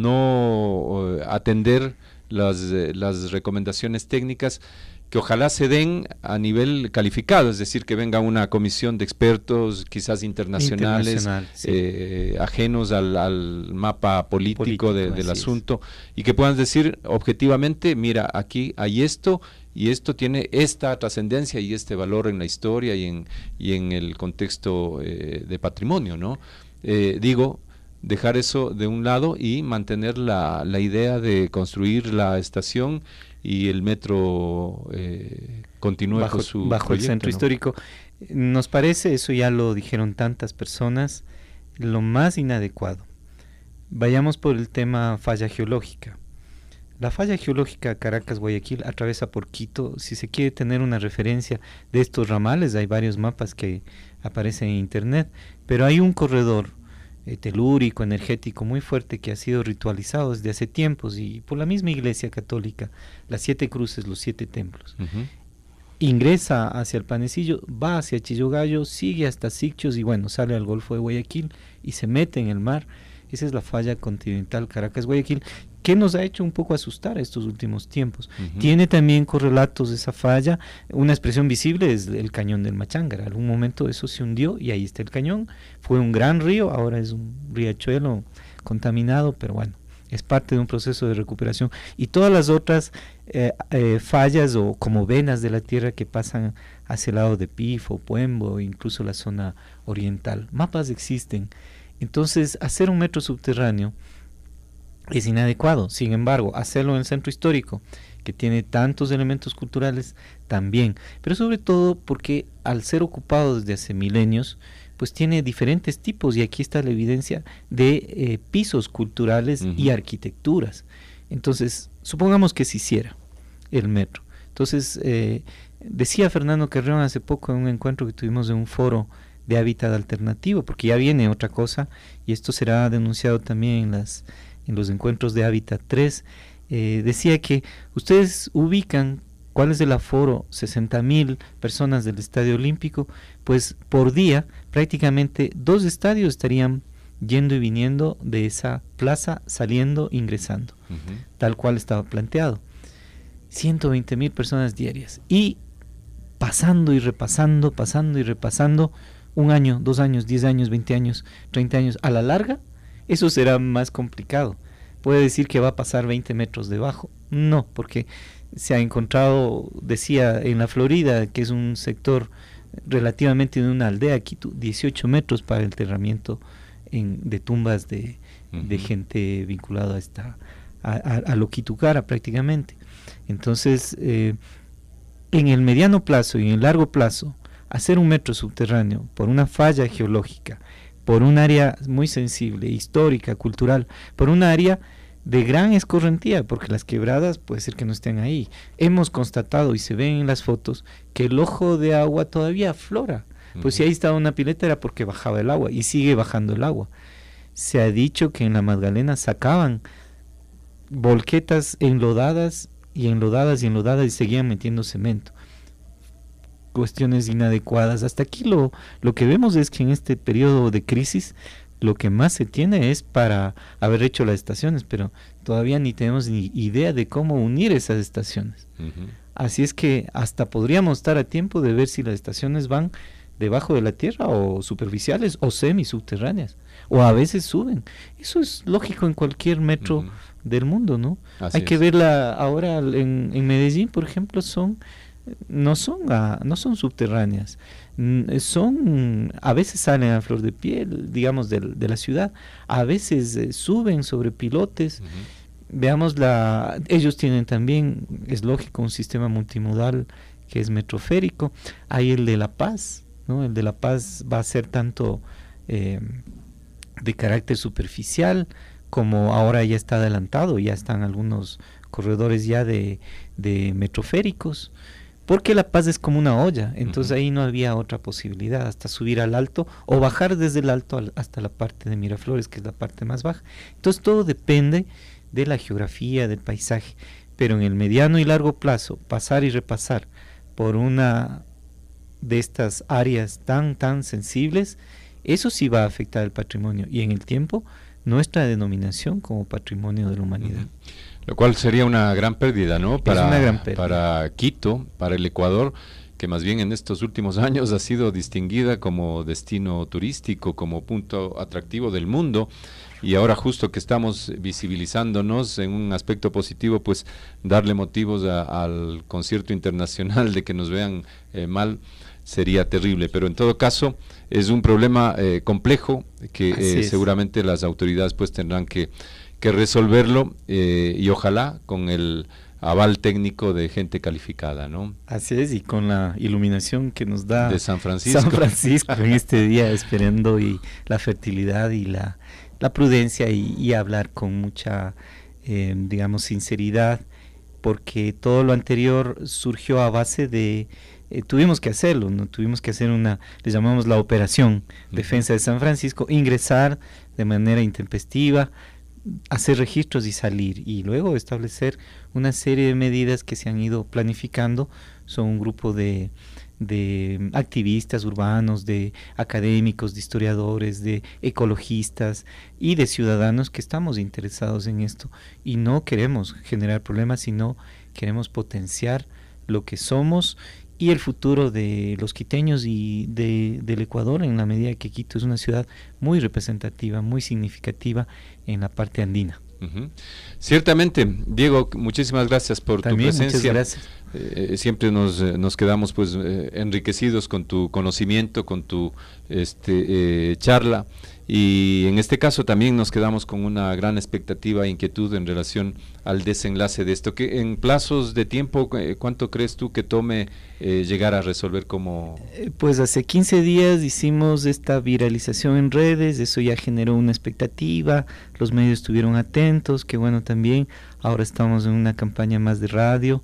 no uh, atender las, eh, las recomendaciones técnicas que ojalá se den a nivel calificado, es decir, que venga una comisión de expertos, quizás internacionales, Internacional, sí. eh, ajenos al, al mapa político, político de, del asunto, es. Y que puedan decir objetivamente, mira, aquí hay esto, y esto tiene esta trascendencia y este valor en la historia y en, y en el contexto eh, de patrimonio, ¿no? Eh, digo, dejar eso de un lado y mantener la, la idea de construir la estación y el metro eh, continúe bajo, con su bajo proyecto, el centro, ¿no? Histórico. Nos parece, eso ya lo dijeron tantas personas, lo más inadecuado. Vayamos por el tema falla geológica. La falla geológica Caracas-Guayaquil atraviesa por Quito. Si se quiere tener una referencia de estos ramales, hay varios mapas que aparecen en internet, pero hay un corredor eh, telúrico, energético muy fuerte que ha sido ritualizado desde hace tiempos y por la misma Iglesia Católica, las siete cruces, los siete templos. Uh-huh. Ingresa hacia el Panecillo, va hacia Chillogallo, sigue hasta Sicchos y bueno, sale al Golfo de Guayaquil y se mete en el mar. Esa es la falla continental Caracas-Guayaquil, que nos ha hecho un poco asustar estos últimos tiempos. Uh-huh. Tiene también correlatos de esa falla. Una expresión visible es el cañón del Machángara. En algún momento eso se hundió y ahí está el cañón. Fue un gran río, ahora es un riachuelo contaminado, pero bueno, es parte de un proceso de recuperación. Y todas las otras eh, eh, fallas o como venas de la tierra que pasan hacia el lado de Pifo, Puembo, incluso la zona oriental. Mapas existen. Entonces, hacer un metro subterráneo es inadecuado. Sin embargo, hacerlo en el centro histórico, que tiene tantos elementos culturales, también. Pero sobre todo porque al ser ocupado desde hace milenios, pues tiene diferentes tipos, y aquí está la evidencia de eh, pisos culturales uh-huh. y arquitecturas. Entonces, supongamos que se hiciera el metro. Entonces, eh, decía Fernando Carreón hace poco en un encuentro que tuvimos en un foro de hábitat alternativo, porque ya viene otra cosa, y esto será denunciado también en, las, en los encuentros de Hábitat tres, eh, decía que ustedes ubican cuál es el aforo, sesenta mil personas del Estadio Olímpico, pues por día prácticamente dos estadios estarían yendo y viniendo de esa plaza, saliendo, ingresando, uh-huh. tal cual estaba planteado. ciento veinte mil personas diarias, y pasando y repasando, pasando y repasando, un año, dos años, diez años, veinte años, treinta años, a la larga, eso será más complicado. ¿Puede decir que va a pasar veinte metros debajo? No, porque se ha encontrado, decía, en la Florida, que es un sector relativamente de una aldea, Quito, dieciocho metros para el enterramiento en, de tumbas de, uh-huh. de gente vinculada a, esta, a, a, a lo Quitucara prácticamente. Entonces, eh, en el mediano plazo y en el largo plazo, hacer un metro subterráneo por una falla geológica, por un área muy sensible, histórica, cultural, por un área de gran escorrentía, porque las quebradas puede ser que no estén ahí. Hemos constatado, y se ven en las fotos, que el ojo de agua todavía aflora. Uh-huh. Pues si ahí estaba una pileta era porque bajaba el agua, y sigue bajando el agua. Se ha dicho que en la Magdalena sacaban volquetas enlodadas, y enlodadas y enlodadas, y seguían metiendo cemento. Cuestiones inadecuadas. Hasta aquí lo, lo que vemos es que en este periodo de crisis lo que más se tiene es para haber hecho las estaciones, pero todavía ni tenemos ni idea de cómo unir esas estaciones. Uh-huh. Así es que hasta podríamos estar a tiempo de ver si las estaciones van debajo de la tierra o superficiales o semisubterráneas, o a veces suben. Eso es lógico en cualquier metro uh-huh. del mundo, ¿no? Así Hay es. que verla ahora en, en Medellín, por ejemplo, son no son a, no son subterráneas, son, a veces salen a flor de piel, digamos, de, de la ciudad, a veces eh, suben sobre pilotes. Uh-huh. Veamos, la ellos tienen también, es lógico, un sistema multimodal que es metroférico. Hay el de La Paz, ¿no? El de La Paz va a ser tanto eh, de carácter superficial, como ahora ya está adelantado, ya están algunos corredores ya de, de metroféricos, porque La Paz es como una olla, entonces uh-huh. ahí no había otra posibilidad, hasta subir al alto o bajar desde el alto al, hasta la parte de Miraflores, que es la parte más baja. Entonces todo depende de la geografía, del paisaje, pero en el mediano y largo plazo, pasar y repasar por una de estas áreas tan, tan sensibles, eso sí va a afectar el patrimonio, y en el tiempo nuestra denominación como patrimonio de la humanidad. Uh-huh. Lo cual sería una gran pérdida, ¿no? Para, es una gran pérdida. Para Quito, para el Ecuador, que más bien en estos últimos años ha sido distinguida como destino turístico, como punto atractivo del mundo, y ahora justo que estamos visibilizándonos en un aspecto positivo, pues darle motivos a, al concierto internacional de que nos vean eh, mal sería terrible, pero en todo caso es un problema eh, complejo que eh, seguramente las autoridades pues tendrán que que resolverlo, eh, y ojalá con el aval técnico de gente calificada, ¿no? Así es, y con la iluminación que nos da de San Francisco, San Francisco en este día, esperando y la fertilidad y la, la prudencia y, y hablar con mucha, eh, digamos, sinceridad, porque todo lo anterior surgió a base de, eh, tuvimos que hacerlo, ¿no? Tuvimos que hacer una, le llamamos la operación uh-huh. Defensa de San Francisco, ingresar de manera intempestiva, hacer registros y salir, y luego establecer una serie de medidas que se han ido planificando. Son un grupo de, de activistas urbanos, de académicos, de historiadores, de ecologistas y de ciudadanos que estamos interesados en esto, y no queremos generar problemas, sino queremos potenciar lo que somos y el futuro de los quiteños y de, del Ecuador, en la medida que Quito es una ciudad muy representativa, muy significativa en la parte andina. Uh-huh. Ciertamente, Diego, muchísimas gracias por También, tu presencia. Muchas gracias. Eh, siempre nos, eh, nos quedamos pues eh, enriquecidos con tu conocimiento, con tu este, eh, charla, y en este caso también nos quedamos con una gran expectativa e inquietud en relación al desenlace de esto. Que en plazos de tiempo, eh, ¿cuánto crees tú que tome eh, llegar a resolver como...? Eh, pues hace quince días hicimos esta viralización en redes, eso ya generó una expectativa, los medios estuvieron atentos, que bueno también, ahora estamos en una campaña más de radio,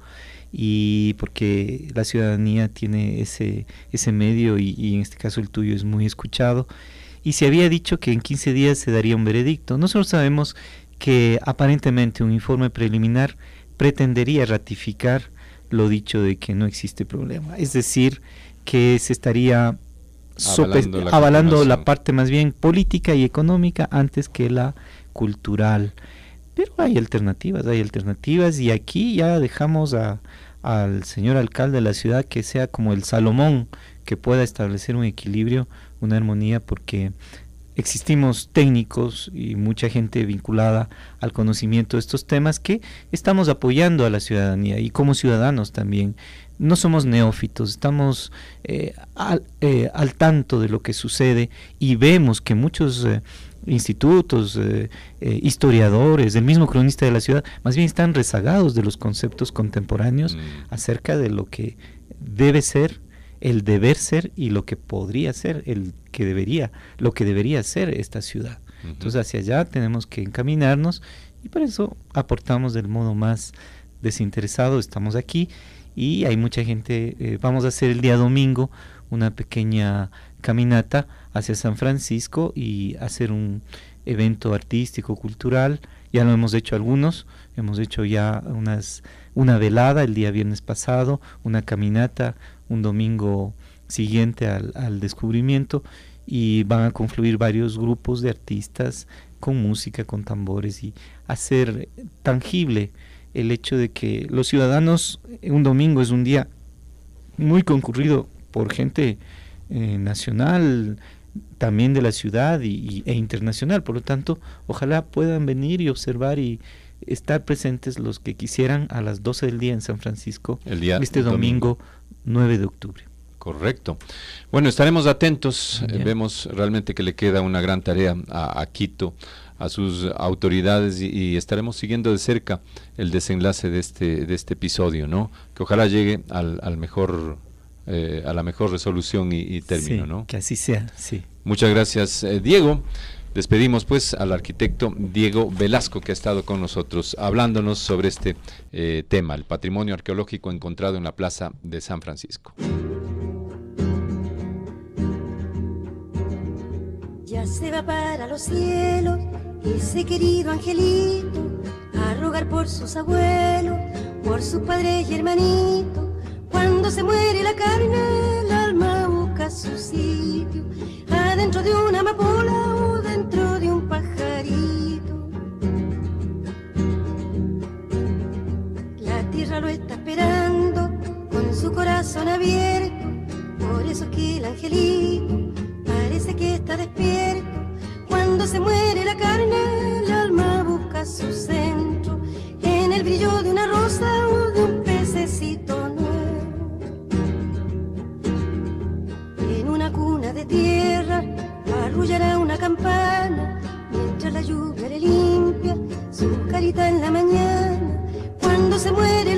y porque la ciudadanía tiene ese, ese medio y, y en este caso el tuyo es muy escuchado, y se había dicho que en quince días se daría un veredicto. Nosotros sabemos que aparentemente un informe preliminar pretendería ratificar lo dicho de que no existe problema, es decir, que se estaría avalando, la, avalando la parte más bien política y económica antes que la cultural. Pero hay alternativas, hay alternativas, y aquí ya dejamos a, al señor alcalde de la ciudad que sea como el Salomón, que pueda establecer un equilibrio, una armonía, porque existimos técnicos y mucha gente vinculada al conocimiento de estos temas que estamos apoyando a la ciudadanía, y como ciudadanos también. No somos neófitos, estamos eh, al, eh, al tanto de lo que sucede, y vemos que muchos eh, institutos, eh, eh, historiadores, el mismo cronista de la ciudad, más bien están rezagados de los conceptos contemporáneos mm. acerca de lo que debe ser, el deber ser, y lo que podría ser, el que debería, lo que debería ser esta ciudad. Uh-huh. Entonces hacia allá tenemos que encaminarnos, y por eso aportamos del modo más desinteresado. Estamos aquí y hay mucha gente. Eh, vamos a hacer el día domingo una pequeña caminata hacia San Francisco y hacer un evento artístico, cultural. Ya lo hemos hecho algunos, hemos hecho ya unas una velada el día viernes pasado, una caminata un domingo siguiente al, al descubrimiento, y van a confluir varios grupos de artistas con música, con tambores, y hacer tangible el hecho de que los ciudadanos, un domingo es un día muy concurrido por gente eh, nacional, también de la ciudad y, y, e internacional. Por lo tanto, ojalá puedan venir y observar y estar presentes los que quisieran a las doce del día en San Francisco, el día este domingo, domingo nueve de octubre. Correcto. Bueno, estaremos atentos. Eh, vemos realmente que le queda una gran tarea a, a Quito, a sus autoridades, y, y estaremos siguiendo de cerca el desenlace de este de este episodio, ¿no? Que ojalá llegue al, al mejor eh, a la mejor resolución y, y término, sí, ¿no? Que así sea, sí. Muchas gracias, eh, Diego. Despedimos pues al arquitecto Diego Velasco, que ha estado con nosotros hablándonos sobre este eh, tema, el patrimonio arqueológico encontrado en la plaza de San Francisco. Ya se va para los cielos ese querido angelito, a rogar por sus abuelos, por sus padres y hermanitos. Cuando se muere la carne, el alma busca su sitio, adentro de una amapola o dentro de un pajarito. La tierra lo está esperando con su corazón abierto, por eso es que el angelito parece que está despierto. Cuando se muere la carne, el alma busca su centro, en el brillo de una rosa o de un pececito nuevo. En una cuna de tierra arrullará una campana, mientras la lluvia le limpia su carita en la mañana. Cuando se muere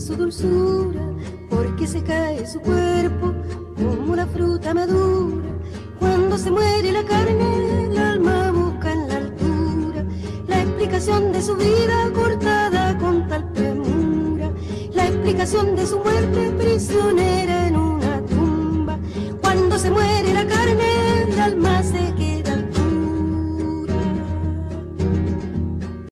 su dulzura, porque se cae su cuerpo como una fruta madura. Cuando se muere la carne, el alma busca en la altura la explicación de su vida cortada con tal premura, la explicación de su muerte prisionera en